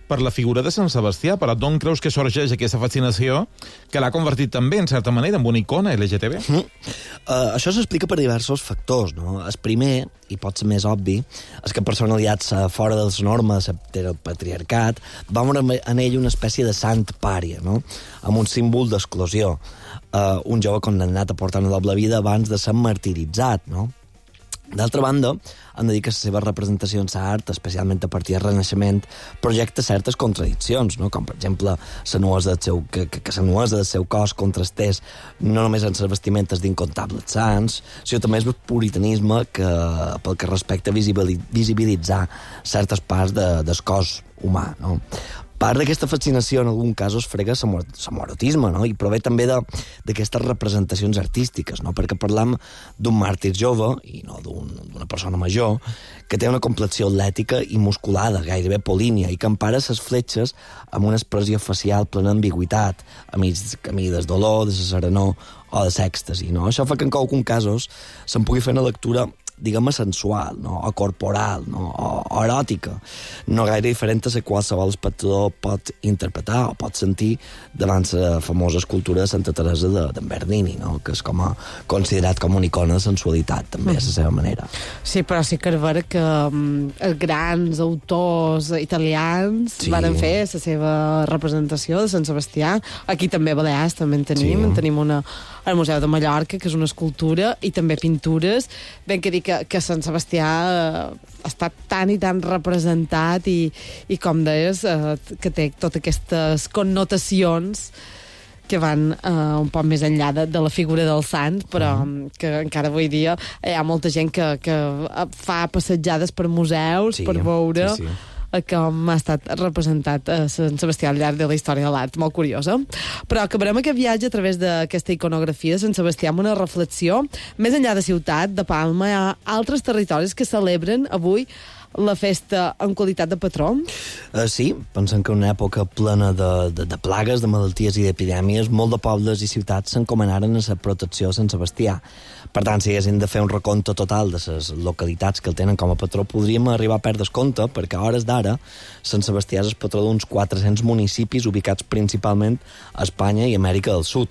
per la figura de Sant Sebastià, però d'on creus que sorgeix aquesta fascinació que l'ha convertit també, en certa manera, en una icona L G T B? Mm. Uh, això s'explica per diversos factors, no? El primer, i pot ser més obvi, és que personalitats uh, fora de les normes del patriarcat van veure en ell una espècie de sant pària, no? Amb un símbol d'exclusió. Uh, un jove condemnat a portar una doble vida abans de ser martiritzat, no? D'altra banda, hem de dir que la seva representació en l'art, especialment a partir del Renaixement, projecta certes contradiccions, no? Com, per exemple, la nuesa del seu, que, que, que la nuesa del seu cos contrastés no només en les vestimentes d'incontables sants, sinó també el puritanisme que, pel que respecta a visibilitzar certes parts de, del cos humà, no? Part d'aquesta fascinació, en algun cas, es frega l'homoerotisme, no? I prové també d'aquestes representacions artístiques, no? Perquè parlam d'un màrtir jove, i no d'una un, persona major, que té una complexió atlètica i musculada, gairebé polínia, i que empara les fletxes amb una expressió facial plena d'ambigüitat, a mig camí del dolor, de la serenor o de l'èxtasi, no? Això fa que en algun casos se'n pugui fer una lectura diguem-ne, sensual, no? O corporal, no? O, o eròtica, no gaire diferent a la qualsevol espectador pot interpretar o pot sentir davant la famosa escultura de Santa Teresa d'en Bernini, no? Que és com a, considerat com una icona de sensualitat, també, a la seva manera. Sí, però sí que és vera que um, els grans autors italians sí. van fer la seva representació de Sant Sebastià. Aquí també a Balears també en tenim, sí. en tenim una al Museu de Mallorca, que és una escultura, i també pintures. Ben que dir que, que Sant Sebastià eh, ha estat tan i tan representat i, i com deies, eh, que té totes aquestes connotacions que van eh, un poc més enllà de, de la figura del sant, però uh-huh. que encara avui dia hi ha molta gent que, que fa passejades per museus, sí, per veure... Sí, sí. com ha estat representat a Sant Sebastià al llarg de la història de l'art, molt curiosa. Però acabarem aquest viatge a través d'aquesta iconografia de Sant Sebastià amb una reflexió. Més enllà de ciutat, de Palma, hi ha altres territoris que celebren avui la festa en qualitat de patró? Uh, sí, pensem que en una època plena de, de, de plagues, de malalties i d'epidèmies, molt de pobles i ciutats s'encomanaren a la protecció de Sant Sebastià. Per tant, si haguéssim de fer un recompte total de les localitats que el tenen com a patró, podríem arribar a perdre compte, perquè a hores d'ara Sant Sebastià és el patró d'uns quatre-cents municipis ubicats principalment a Espanya i Amèrica del Sud.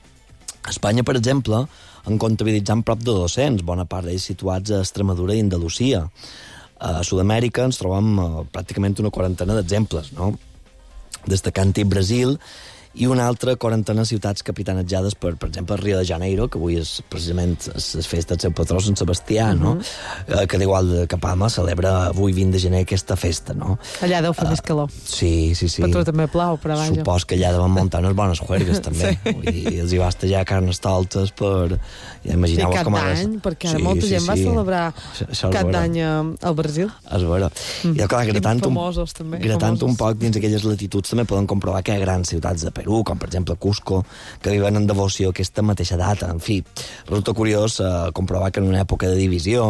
A Espanya, per exemple, en comptabilitzant prop de dos-cents, bona part d'ells situats a Extremadura i Andalusia. A Sud-amèrica ens trobem uh, pràcticament una quarantena d'exemples, no? Destacant-hi Brasil i una altra quarantena de ciutats capitanejades per, per exemple, Rio de Janeiro, que avui és precisament la festa del seu patró Sant Sebastià, no? Uh-huh. Que d'igual que Palma celebra avui vint de gener aquesta festa, no? Allà deu fer uh, més calor. Sí, sí, sí. Patró també plau, però vaja. Supos que allà deuen muntar unes bones juergues, també. Sí. Vull dir, els hi basta ja carnestoltes per... Ja imagineu sí, com cada any, perquè ara sí, molta sí, gent sí. va celebrar cada any al Brasil. És vera. Mm. I clar, gratant, famosos, també, gratant famosos. un poc dins aquelles latituds també podem comprovar que hi ha grans ciutats de Perú, com per exemple Cusco, que viuen en devoció aquesta mateixa data. En fi, resulta curiós eh, comprovar que en una època de divisió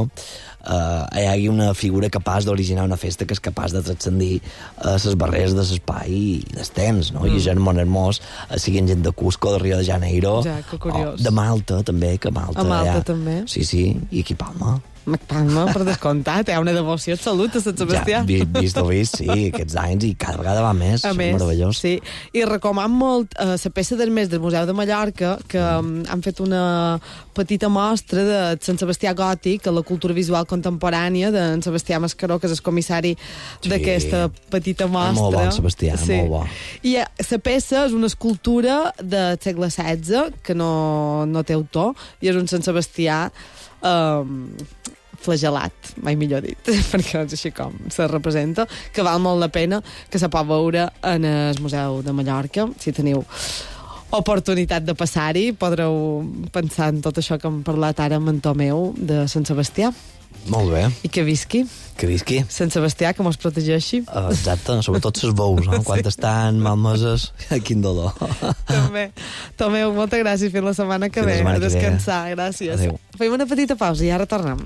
eh, hi hagi una figura capaç d'originar una festa que és capaç de transcendir eh, les barreres de l'espai i dels temps, no? Mm. I gent molt hermós, eh, siguin gent de Cusco, de Rio de Janeiro, ja, que curiós. O de Malta, també, que Malta... A Malta, ja, també. Sí, sí, i aquí Palma. Palma, per descomptat, hi ha una devoció de salut a Sant Sebastià. Ja, vist o vist, sí, aquests anys, i cada vegada va més, a més, meravellós. Sí, i recoman molt eh, la peça del mes del Museu de Mallorca, que mm. han fet una petita mostra de Sant Sebastià gòtic, a la cultura visual contemporània d'en Sebastià Mascaró, que és el comissari sí. d'aquesta petita mostra. Molt bon, Sebastià, sí. molt bo. I la peça és una escultura del segle setze, que no, no té autor, i és un Sant Sebastià Um, flagelat, mai millor dit, perquè és així com se representa, que val molt la pena, que se pot veure en el Museu de Mallorca. Si teniu oportunitat de passar-hi, podreu pensar en tot això que hem parlat ara amb en Tomeu de Sant Sebastià. Molt bé. I que visqui. Que visqui. Sant Sebastià, que mos protegeixi. Uh, exacte, sobretot ses bous, no? Quan sí. estan malmeses, quin dolor. També. Tomeu, moltes gràcies. Fins la setmana que ve. A descansar. Ve. Gràcies. Adéu. Fem una petita pausa i ara tornem.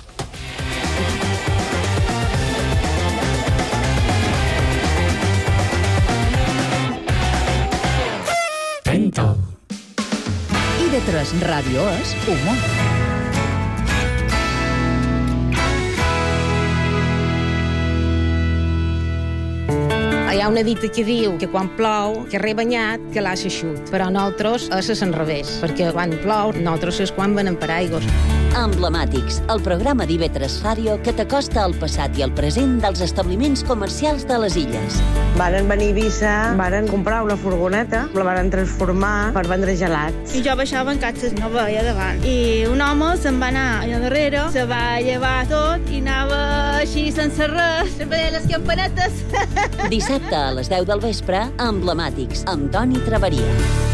Tento. I de tres ràdio és humor. Ai, Hi ha una dita que diu que quan plou, que re banyat, que l'ha xut. Però nosaltres és l'enrevés, perquè quan plou, nosaltres és quan venem per aigües. Emblemàtics, el programa d'I V tres Ràdio que t'acosta al passat i al present dels establiments comercials de les illes. Varen venir a Eivissa, varen comprar una furgoneta, la varen transformar per vendre gelats. I jo baixava en catxes, no veia davant. I un home se'n va anar allà darrere, se va llevar tot i anava així sense res, sempre les campanetes. Dissabte a les deu del vespre, Emblemàtics, amb Toni Traveria.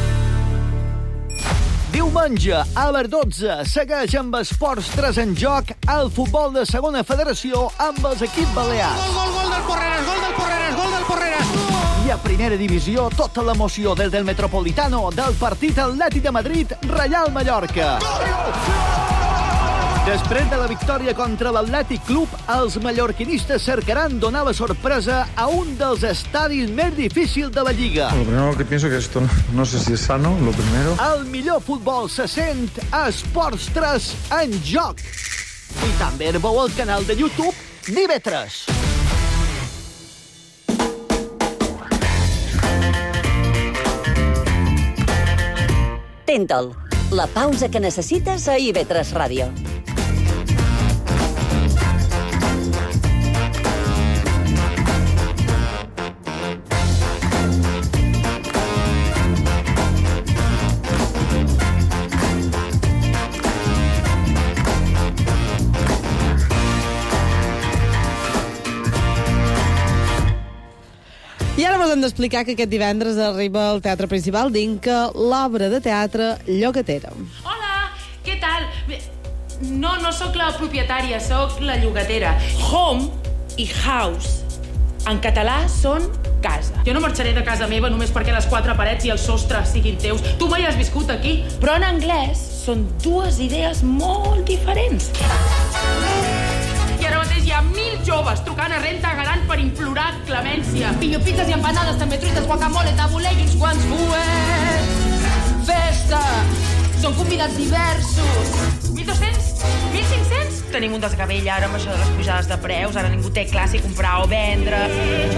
Diumenge, a les dotze, segueix amb Esports tres en joc el futbol de segona federació amb els equips balears. Gol, gol, gol del Porreres, gol del Porreres, gol del Porreres! I a primera divisió, tota l'emoció des del Metropolitano del partit Atlètic de Madrid, Reial Mallorca. Després de la victòria contra l'Atlètic Club, els mallorquinistes cercaran donar la sorpresa a un dels estadis més difícils de la Lliga. Lo primero que pienso que esto no, no sé si es sano, lo primero. El millor futbol se sent a Esports tres en joc. I també veu el canal de YouTube d'I V tres. Tentol, la pausa que necessites a I V tres Ràdio. I ara vos hem d'explicar que aquest divendres arriba al Teatre Principal d'Inca l'obra de teatre Llogatera. Hola, què tal? Bé, No, no sóc la propietària, sóc la llogatera. Home i house en català són casa. Jo no marxaré de casa meva només perquè les quatre parets i el sostre siguin teus. Tu mai has viscut aquí. Però en anglès són dues idees molt diferents. I ara mateix hi ha mil joves trucant a renta garant per implorar clemència. Pillo pizzas i empanades, també truites, guacamole, tabulé i uns quants fuets. Festa! Són convidats diversos. mil dos-cents? mil cinc-cents? Tenim un desgavell ara amb això de les pujades de preus. Ara ningú té clar si comprar o vendre.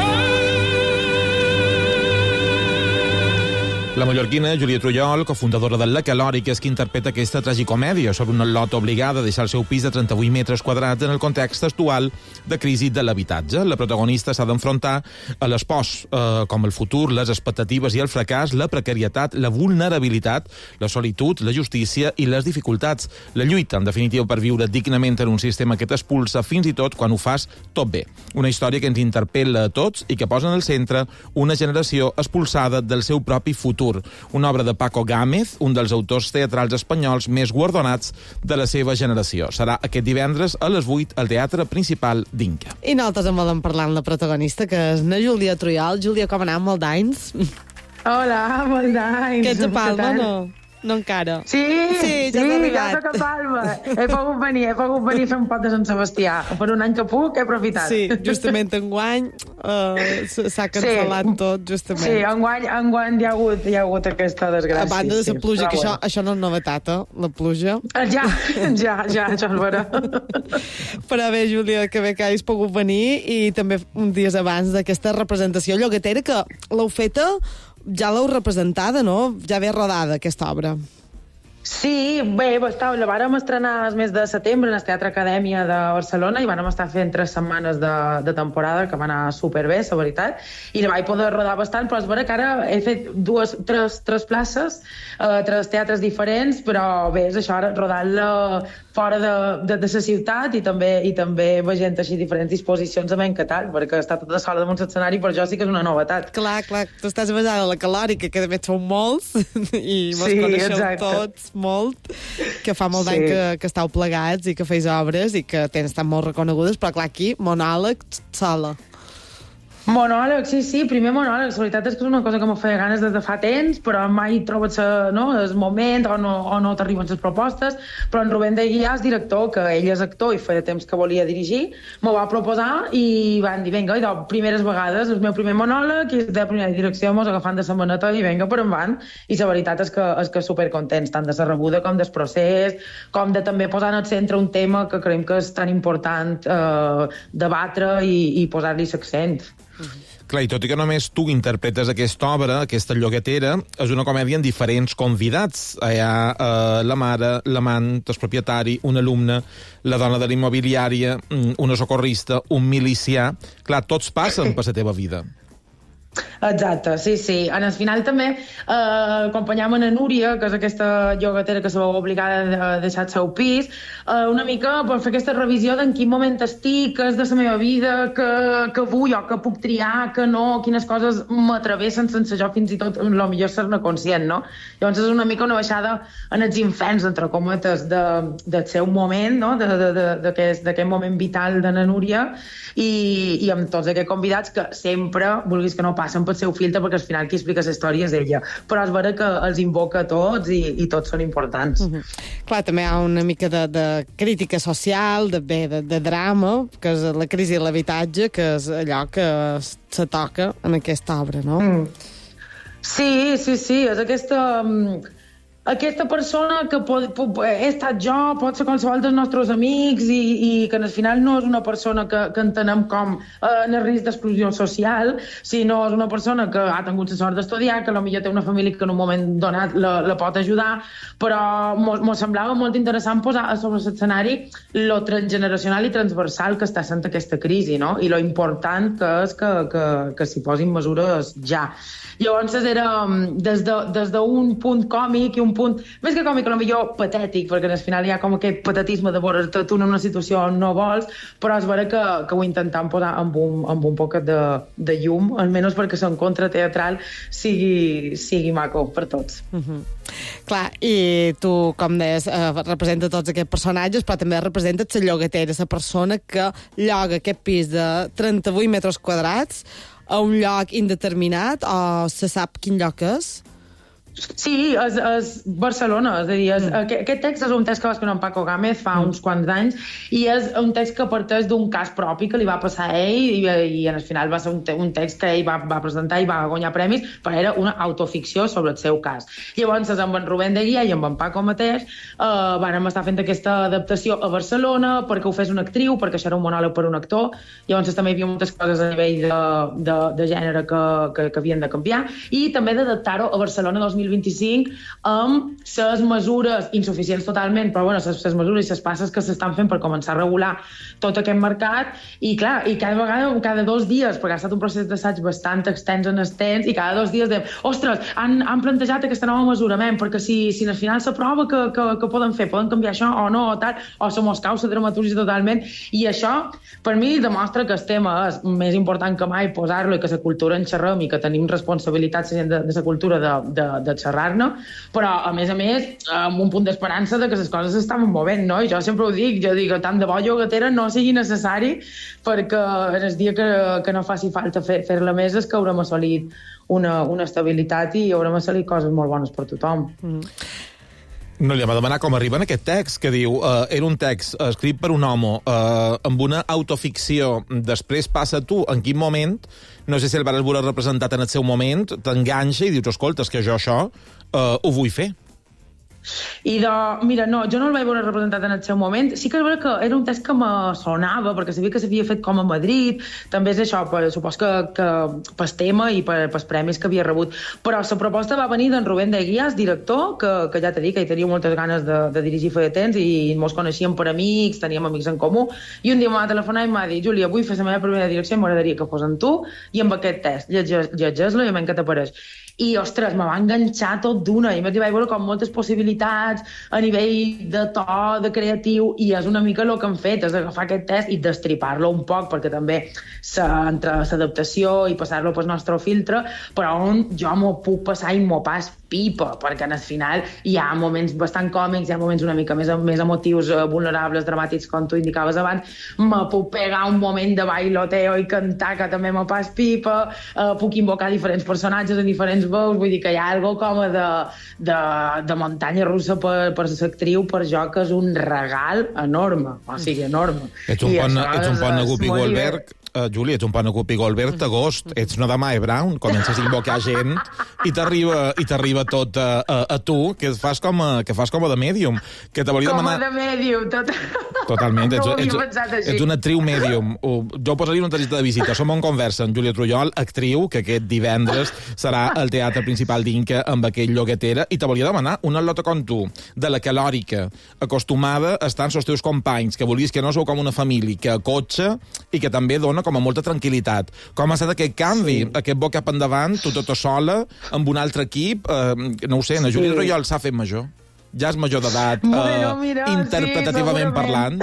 La mallorquina Júlia Trullol, cofundadora del La Calòrica, és qui interpreta aquesta tragicomèdia sobre una lota obligada a deixar el seu pis de trenta-vuit metres quadrats en el context actual de crisi de l'habitatge. La protagonista s'ha d'enfrontar a les pors, eh, com el futur, les expectatives i el fracàs, la precarietat, la vulnerabilitat, la solitud, la justícia i les dificultats. La lluita, en definitiva, per viure dignament en un sistema que t'expulsa fins i tot quan ho fas tot bé. Una història que ens interpel·la a tots i que posa en el centre una generació expulsada del seu propi futur. Una obra de Paco Gámez, un dels autors teatrals espanyols més guardonats de la seva generació. Serà aquest divendres a les vuit al Teatre Principal d'Inca. I nosaltres en volem parlar amb la protagonista, que és na Júlia Trullol. Júlia, com anem? Molt d'anys? Hola, molt d'anys. Que ets a Palma, no? No encara. Sí, sí, ja, sí, ja soc a Palma. He pogut venir, he pogut venir a fer un pot de Sant Sebastià. Per un any que puc, he aprofitat. Sí, justament enguany uh, s'ha cancel·lat sí, tot, justament. Sí, enguany, enguany hi, ha hagut, hi ha hagut aquesta desgràcia. A banda de la sí, pluja, que bueno. això, això no és novetat, eh? La pluja. Ja, ja, ja, això és vera. Però bé, Júlia, que bé que hagis pogut venir i també uns dies abans d'aquesta representació llogatera, que l'heu feta, ja l'heu representada, no? Ja ve rodada, aquesta obra. Sí, bé, està, la vàrem estrenar el mes de setembre en el Teatre Acadèmia de Barcelona i vàrem estar fent tres setmanes de, de temporada, que va anar superbé, la veritat, i la vaig poder rodar bastant, però és vera que ara he fet dues, tres, tres places, eh, tres teatres diferents, però bé, és això, ara rodant-la fora de, de, de la ciutat i també, i també veient així diferents disposicions en català, perquè està tota sola damunt l'escenari, per jo sí que és una novetat. Clar, clar, tu estàs basada a La Calòrica, que de fet són molts, i mos sí, coneixeu exacte. Tots molt, que fa molt sí. d'any que, que estàu plegats i que feis obres i que tens estat molt reconegudes, però clar, aquí, monòleg sola. Monòleg, sí, sí, primer monòleg. La veritat és que és una cosa que m'ho feia ganes des de fa temps, però mai trobes no, el moment o no, o no t'arriben les propostes, però en Rubén de Guià, el director, que ell és actor i feia temps que volia dirigir, m'ho va proposar i van dir, vinga, idò, primeres vegades, el meu primer monòleg, i de primera direcció mos agafant de la maneta i vinga, per en van. I la veritat és que, és que supercontents, tant de la rebuda com del procés, com de també posar en el centre un tema que creiem que és tan important eh, debatre i, i posar-li l'accent. Clar, i tot i que només tu interpretes aquesta obra, aquesta llogatera, és una comèdia amb diferents convidats. Hi ha eh, la mare, l'amant, el propietari, un alumne, la dona de l'immobiliària, una socorrista, un milicià. Clar, tots passen per la teva vida. Exacte, sí, sí. En el final també eh, acompanyam a Núria, que és aquesta llogatera que se veu obligada a deixar el seu pis, eh, una mica per fer aquesta revisió d'en quin moment estic, què és de la meva vida, que, que vull o que puc triar, que no, quines coses m'atravessen sense jo fins i tot el millor ser-ne conscient, no? Llavors és una mica una baixada en els infants, entre cometes, de, del seu moment, no? D'aquest moment vital de na Núria, i, i amb tots aquests convidats que sempre, vulguis que no, passen pel seu filtre, perquè al final qui explica la història és ella. Però és vera que els invoca a tots i, i tots són importants. Uh -huh. Clar, també hi ha una mica de, de crítica social, de, bé, de, de drama, que és la crisi de l'habitatge, que és allò que se toca en aquesta obra, no? Mm. Sí, sí, sí, és aquesta... Um... aquesta persona que pot, pot, he estat jo, pot ser qualsevol dels nostres amics i, i que al final no és una persona que, que entenem com eh, en el risc d'exclusió social, sinó és una persona que ha tingut la sort d'estudiar, que potser té una família que en un moment donat la, la pot ajudar, però mos semblava molt interessant posar sobre l'escenari lo transgeneracional i transversal que està sent aquesta crisi, no? I lo important que és que, que, que s'hi posin mesures ja. Llavors era des d'un de, des de punt còmic i un punt, més que còmic, potser patètic, perquè al final hi ha com aquest patetisme de veure-te tu en una situació on no vols, però és vera que, que ho intentam posar amb un, amb un poquet de, de llum, almenys perquè l'encontre teatral sigui, sigui maco per tots. Uh-huh. Clar, i tu, com deies, eh, representa tots aquests personatges, però també representa la llogatera, la persona que lloga aquest pis de trenta-vuit metres quadrats a un lloc indeterminat, o se sap quin lloc és? Sí, és, és Barcelona, és a dir, és, mm. aquest, aquest text és un text que va escriure en Paco Gámez fa mm. uns quants anys, i és un text que parteix d'un cas propi que li va passar a ell, i, i al final va ser un, te un text que ell va, va presentar i va guanyar premis, però era una autoficció sobre el seu cas. Llavors, amb en Rubén de Guia i amb en Paco mateix, eh, vàrem estar fent aquesta adaptació a Barcelona perquè ho fes una actriu, perquè això era un monòleg per un actor, llavors també hi havia moltes coses a nivell de, de, de gènere que, que, que havien de canviar, i també d'adaptar-ho a Barcelona dos mil vint-i-cinc amb les mesures insuficients totalment, però bueno, les mesures i les passes que s'estan fent per començar a regular tot aquest mercat, i clar, i cada vegada, cada dos dies, perquè ha estat un procés d'assaig bastant extens en extens, i cada dos dies dèiem, ostres, han, han plantejat aquesta nova mesurament, perquè si, si al final s'aprova, que, que, que poden fer? Poden canviar això o no, o tal, o se mos cau la dramatúrgia totalment, i això, per mi, demostra que el tema és més important que mai posar-lo, i que la cultura en xerrem, i que tenim responsabilitats de, de la cultura de, de, de xerrar-ne, però a més a més amb un punt d'esperança de que les coses s'estaven movent, no? I jo sempre ho dic, jo dic que tant de bo llogatera no sigui necessari, perquè en el dia que, que no faci falta fer, fer-la més és que haurem assolit una, una estabilitat i haurem assolit coses molt bones per tothom. Mm. No li hem de demanar com arriba en aquest text, que diu, eh, era un text escrit per un home eh, amb una autoficció, després passa tu, en quin moment, no sé si el vas voler representat en el seu moment, t'enganxa i dius, escolta, és que jo això eh, ho vull fer. I de, mira, no, jo no el vaig veure representat en el seu moment, sí que és vera que era un text que me sonava, perquè sabia que s'havia fet com a Madrid, també és això, per, supos que, que pel tema i per, pels premis que havia rebut, però la proposta va venir d'en Rubén de Guias, director, que, que ja t'he dit que hi tenia moltes ganes de, de dirigir Fe de Temps, i ens coneixíem per amics, teníem amics en comú, i un dia m'ha telefonat i m'ha dit, Júlia, vull fer la meva primera direcció i m'agradaria que fos amb tu i amb aquest text, llegeix-lo i a mi què t'apareix. I, ostres, me va enganxar tot d'una, i a més hi vaig veure com moltes possibilitats a nivell de to, de creatiu, i és una mica el que han fet, és agafar aquest text i destripar-lo un poc, perquè també entre l'adaptació i passar-lo pel nostre filtre, però on jo m'ho puc passar i m'ho pas pipa, perquè al final hi ha moments bastant còmics, hi ha moments una mica més, més emotius, vulnerables, dramàtics, com tu indicaves abans, me puc pegar un moment de bailoteo i cantar, que també me pas pipa, eh, puc invocar diferents personatges en diferents veus, vull dir que hi ha algo com de, de, de muntanya russa per, per l'actriu, per jo, que és un regal enorme, o sigui, enorme. Ets un pont, ets un pont a Guppy Goldberg, uh, Júlia, ets un Panacupi Goldberg d'agost, ets una Damae Brown, comences a invocar gent i t'arriba i t'arriba tot a, a, a tu, que fas com a, que fas com a de mèdium. Que te volia com demanar... a de mèdium, tot... Totalment, ets, no ho havia ets, pensat així. ets una actriu mèdium. Jo posaria una targeta de visita. Som en conversa amb Júlia Trujol, actriu, que aquest divendres serà al Teatre Principal d'Inca amb aquell lloguetera, i te volia demanar una lota com tu, de la calòrica, acostumada a estar amb els teus companys, que volies que no sou com una família, que acotxa i que també dona com a molta tranquil·litat. Com ha estat aquest canvi, sí. aquest bo cap endavant, tu tota sola, amb un altre equip, eh, no ho sé, la Júlia sí. Trujol s'ha fet major. Ja és major d'edat, bueno, eh, mira, interpretativament sí, parlant.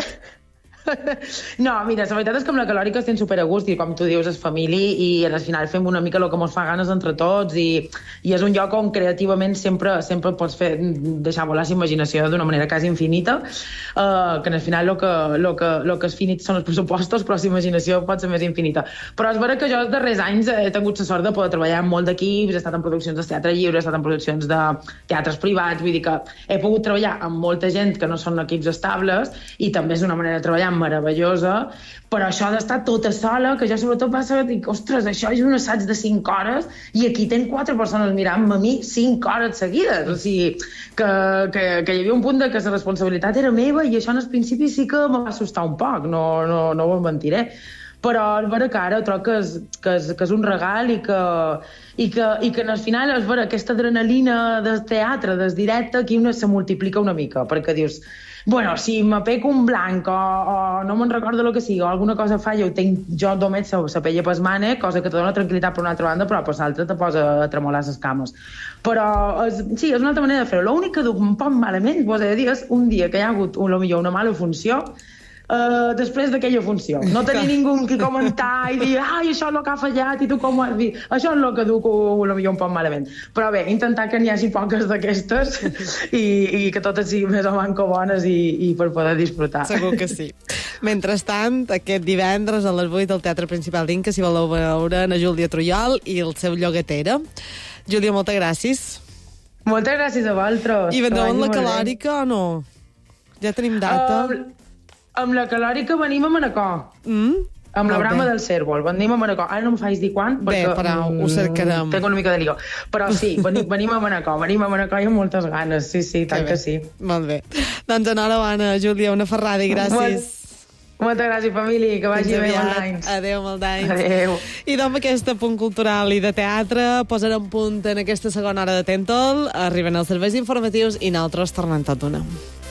No, mira, la veritat és que amb la calòrica estem super a gust i com tu dius és família i al final fem una mica el que ens fa ganes entre tots i, i és un lloc on creativament sempre sempre pots fer, deixar volar la imaginació d'una manera quasi infinita, uh, que al final el que, lo que, lo que és finit són els pressupostos, però la imaginació pot ser més infinita. Però és vera que jo els darrers anys he tingut la sort de poder treballar amb molt d'equips, he estat en produccions de teatre lliure, he estat en produccions de teatres privats, vull dir que he pogut treballar amb molta gent que no són equips estables i també és una manera de treballar meravellosa, però això d'estar tota sola, que jo sobretot va saber, dic, ostres, això és un assaig de cinc hores i aquí tenc quatre persones mirant-me a mi cinc hores seguides, o sigui, que, que, que hi havia un punt de que la responsabilitat era meva i això en el principi sí que me va assustar un poc, no, no, no ho mentiré, però és vera que ara trobo que és, que és, que és un regal i que, i que, i que al final és vera, aquesta adrenalina del teatre, del directe, aquí una se multiplica una mica, perquè dius, bueno, si me pego un blanc o, o no me'n recordo el que sigui o alguna cosa falla, ho tinc jo només la pella per mane, cosa que te dona tranquil·litat per una altra banda, però per l'altra te posa a tremolar les cames. Però és, sí, és una altra manera de fer-ho. L'únic que duc un poc malament, vos he de dir, és un dia que hi ha hagut un, millor una mala funció, Uh, després d'aquella funció. No tenir ningú que comentar i dir, ai, això és el que ha fallat i tu com ho has dit. Això és el que duc potser un poc malament. Però bé, intentar que n'hi hagi poques d'aquestes i, i que totes siguin més o manco bones i, i per poder disfrutar. Segur que sí. Mentrestant, aquest divendres a les vuit al Teatre Principal d'Inca, si voleu veure a Júlia Trujol i el seu lloguetera. Júlia, moltes gràcies. Moltes gràcies a vosaltres. I vendreu en la calòrica o no? Ja tenim data? Uh, Amb la calòrica venim a Manacor. Mm? Amb la Molt brama bé. del cèrvol. Venim a Manacor. Ara no em faig dir quan, Bé, perquè però ho cercarem. tinc una mica de lío. Però sí, venim, venim a Manacor. Venim a Manacor i amb moltes ganes. Sí, sí, tant que, que sí. Molt bé. Doncs enhorabona, Júlia, una ferrada i gràcies. Molt, moltes gràcies, família. Que vagi bé, molt d'anys. Adéu, molt d'anys. Adéu. I doncs aquest punt cultural i de teatre posarem punt en aquesta segona hora de Tentol. Arriben els serveis informatius i nosaltres tornem tot d'una.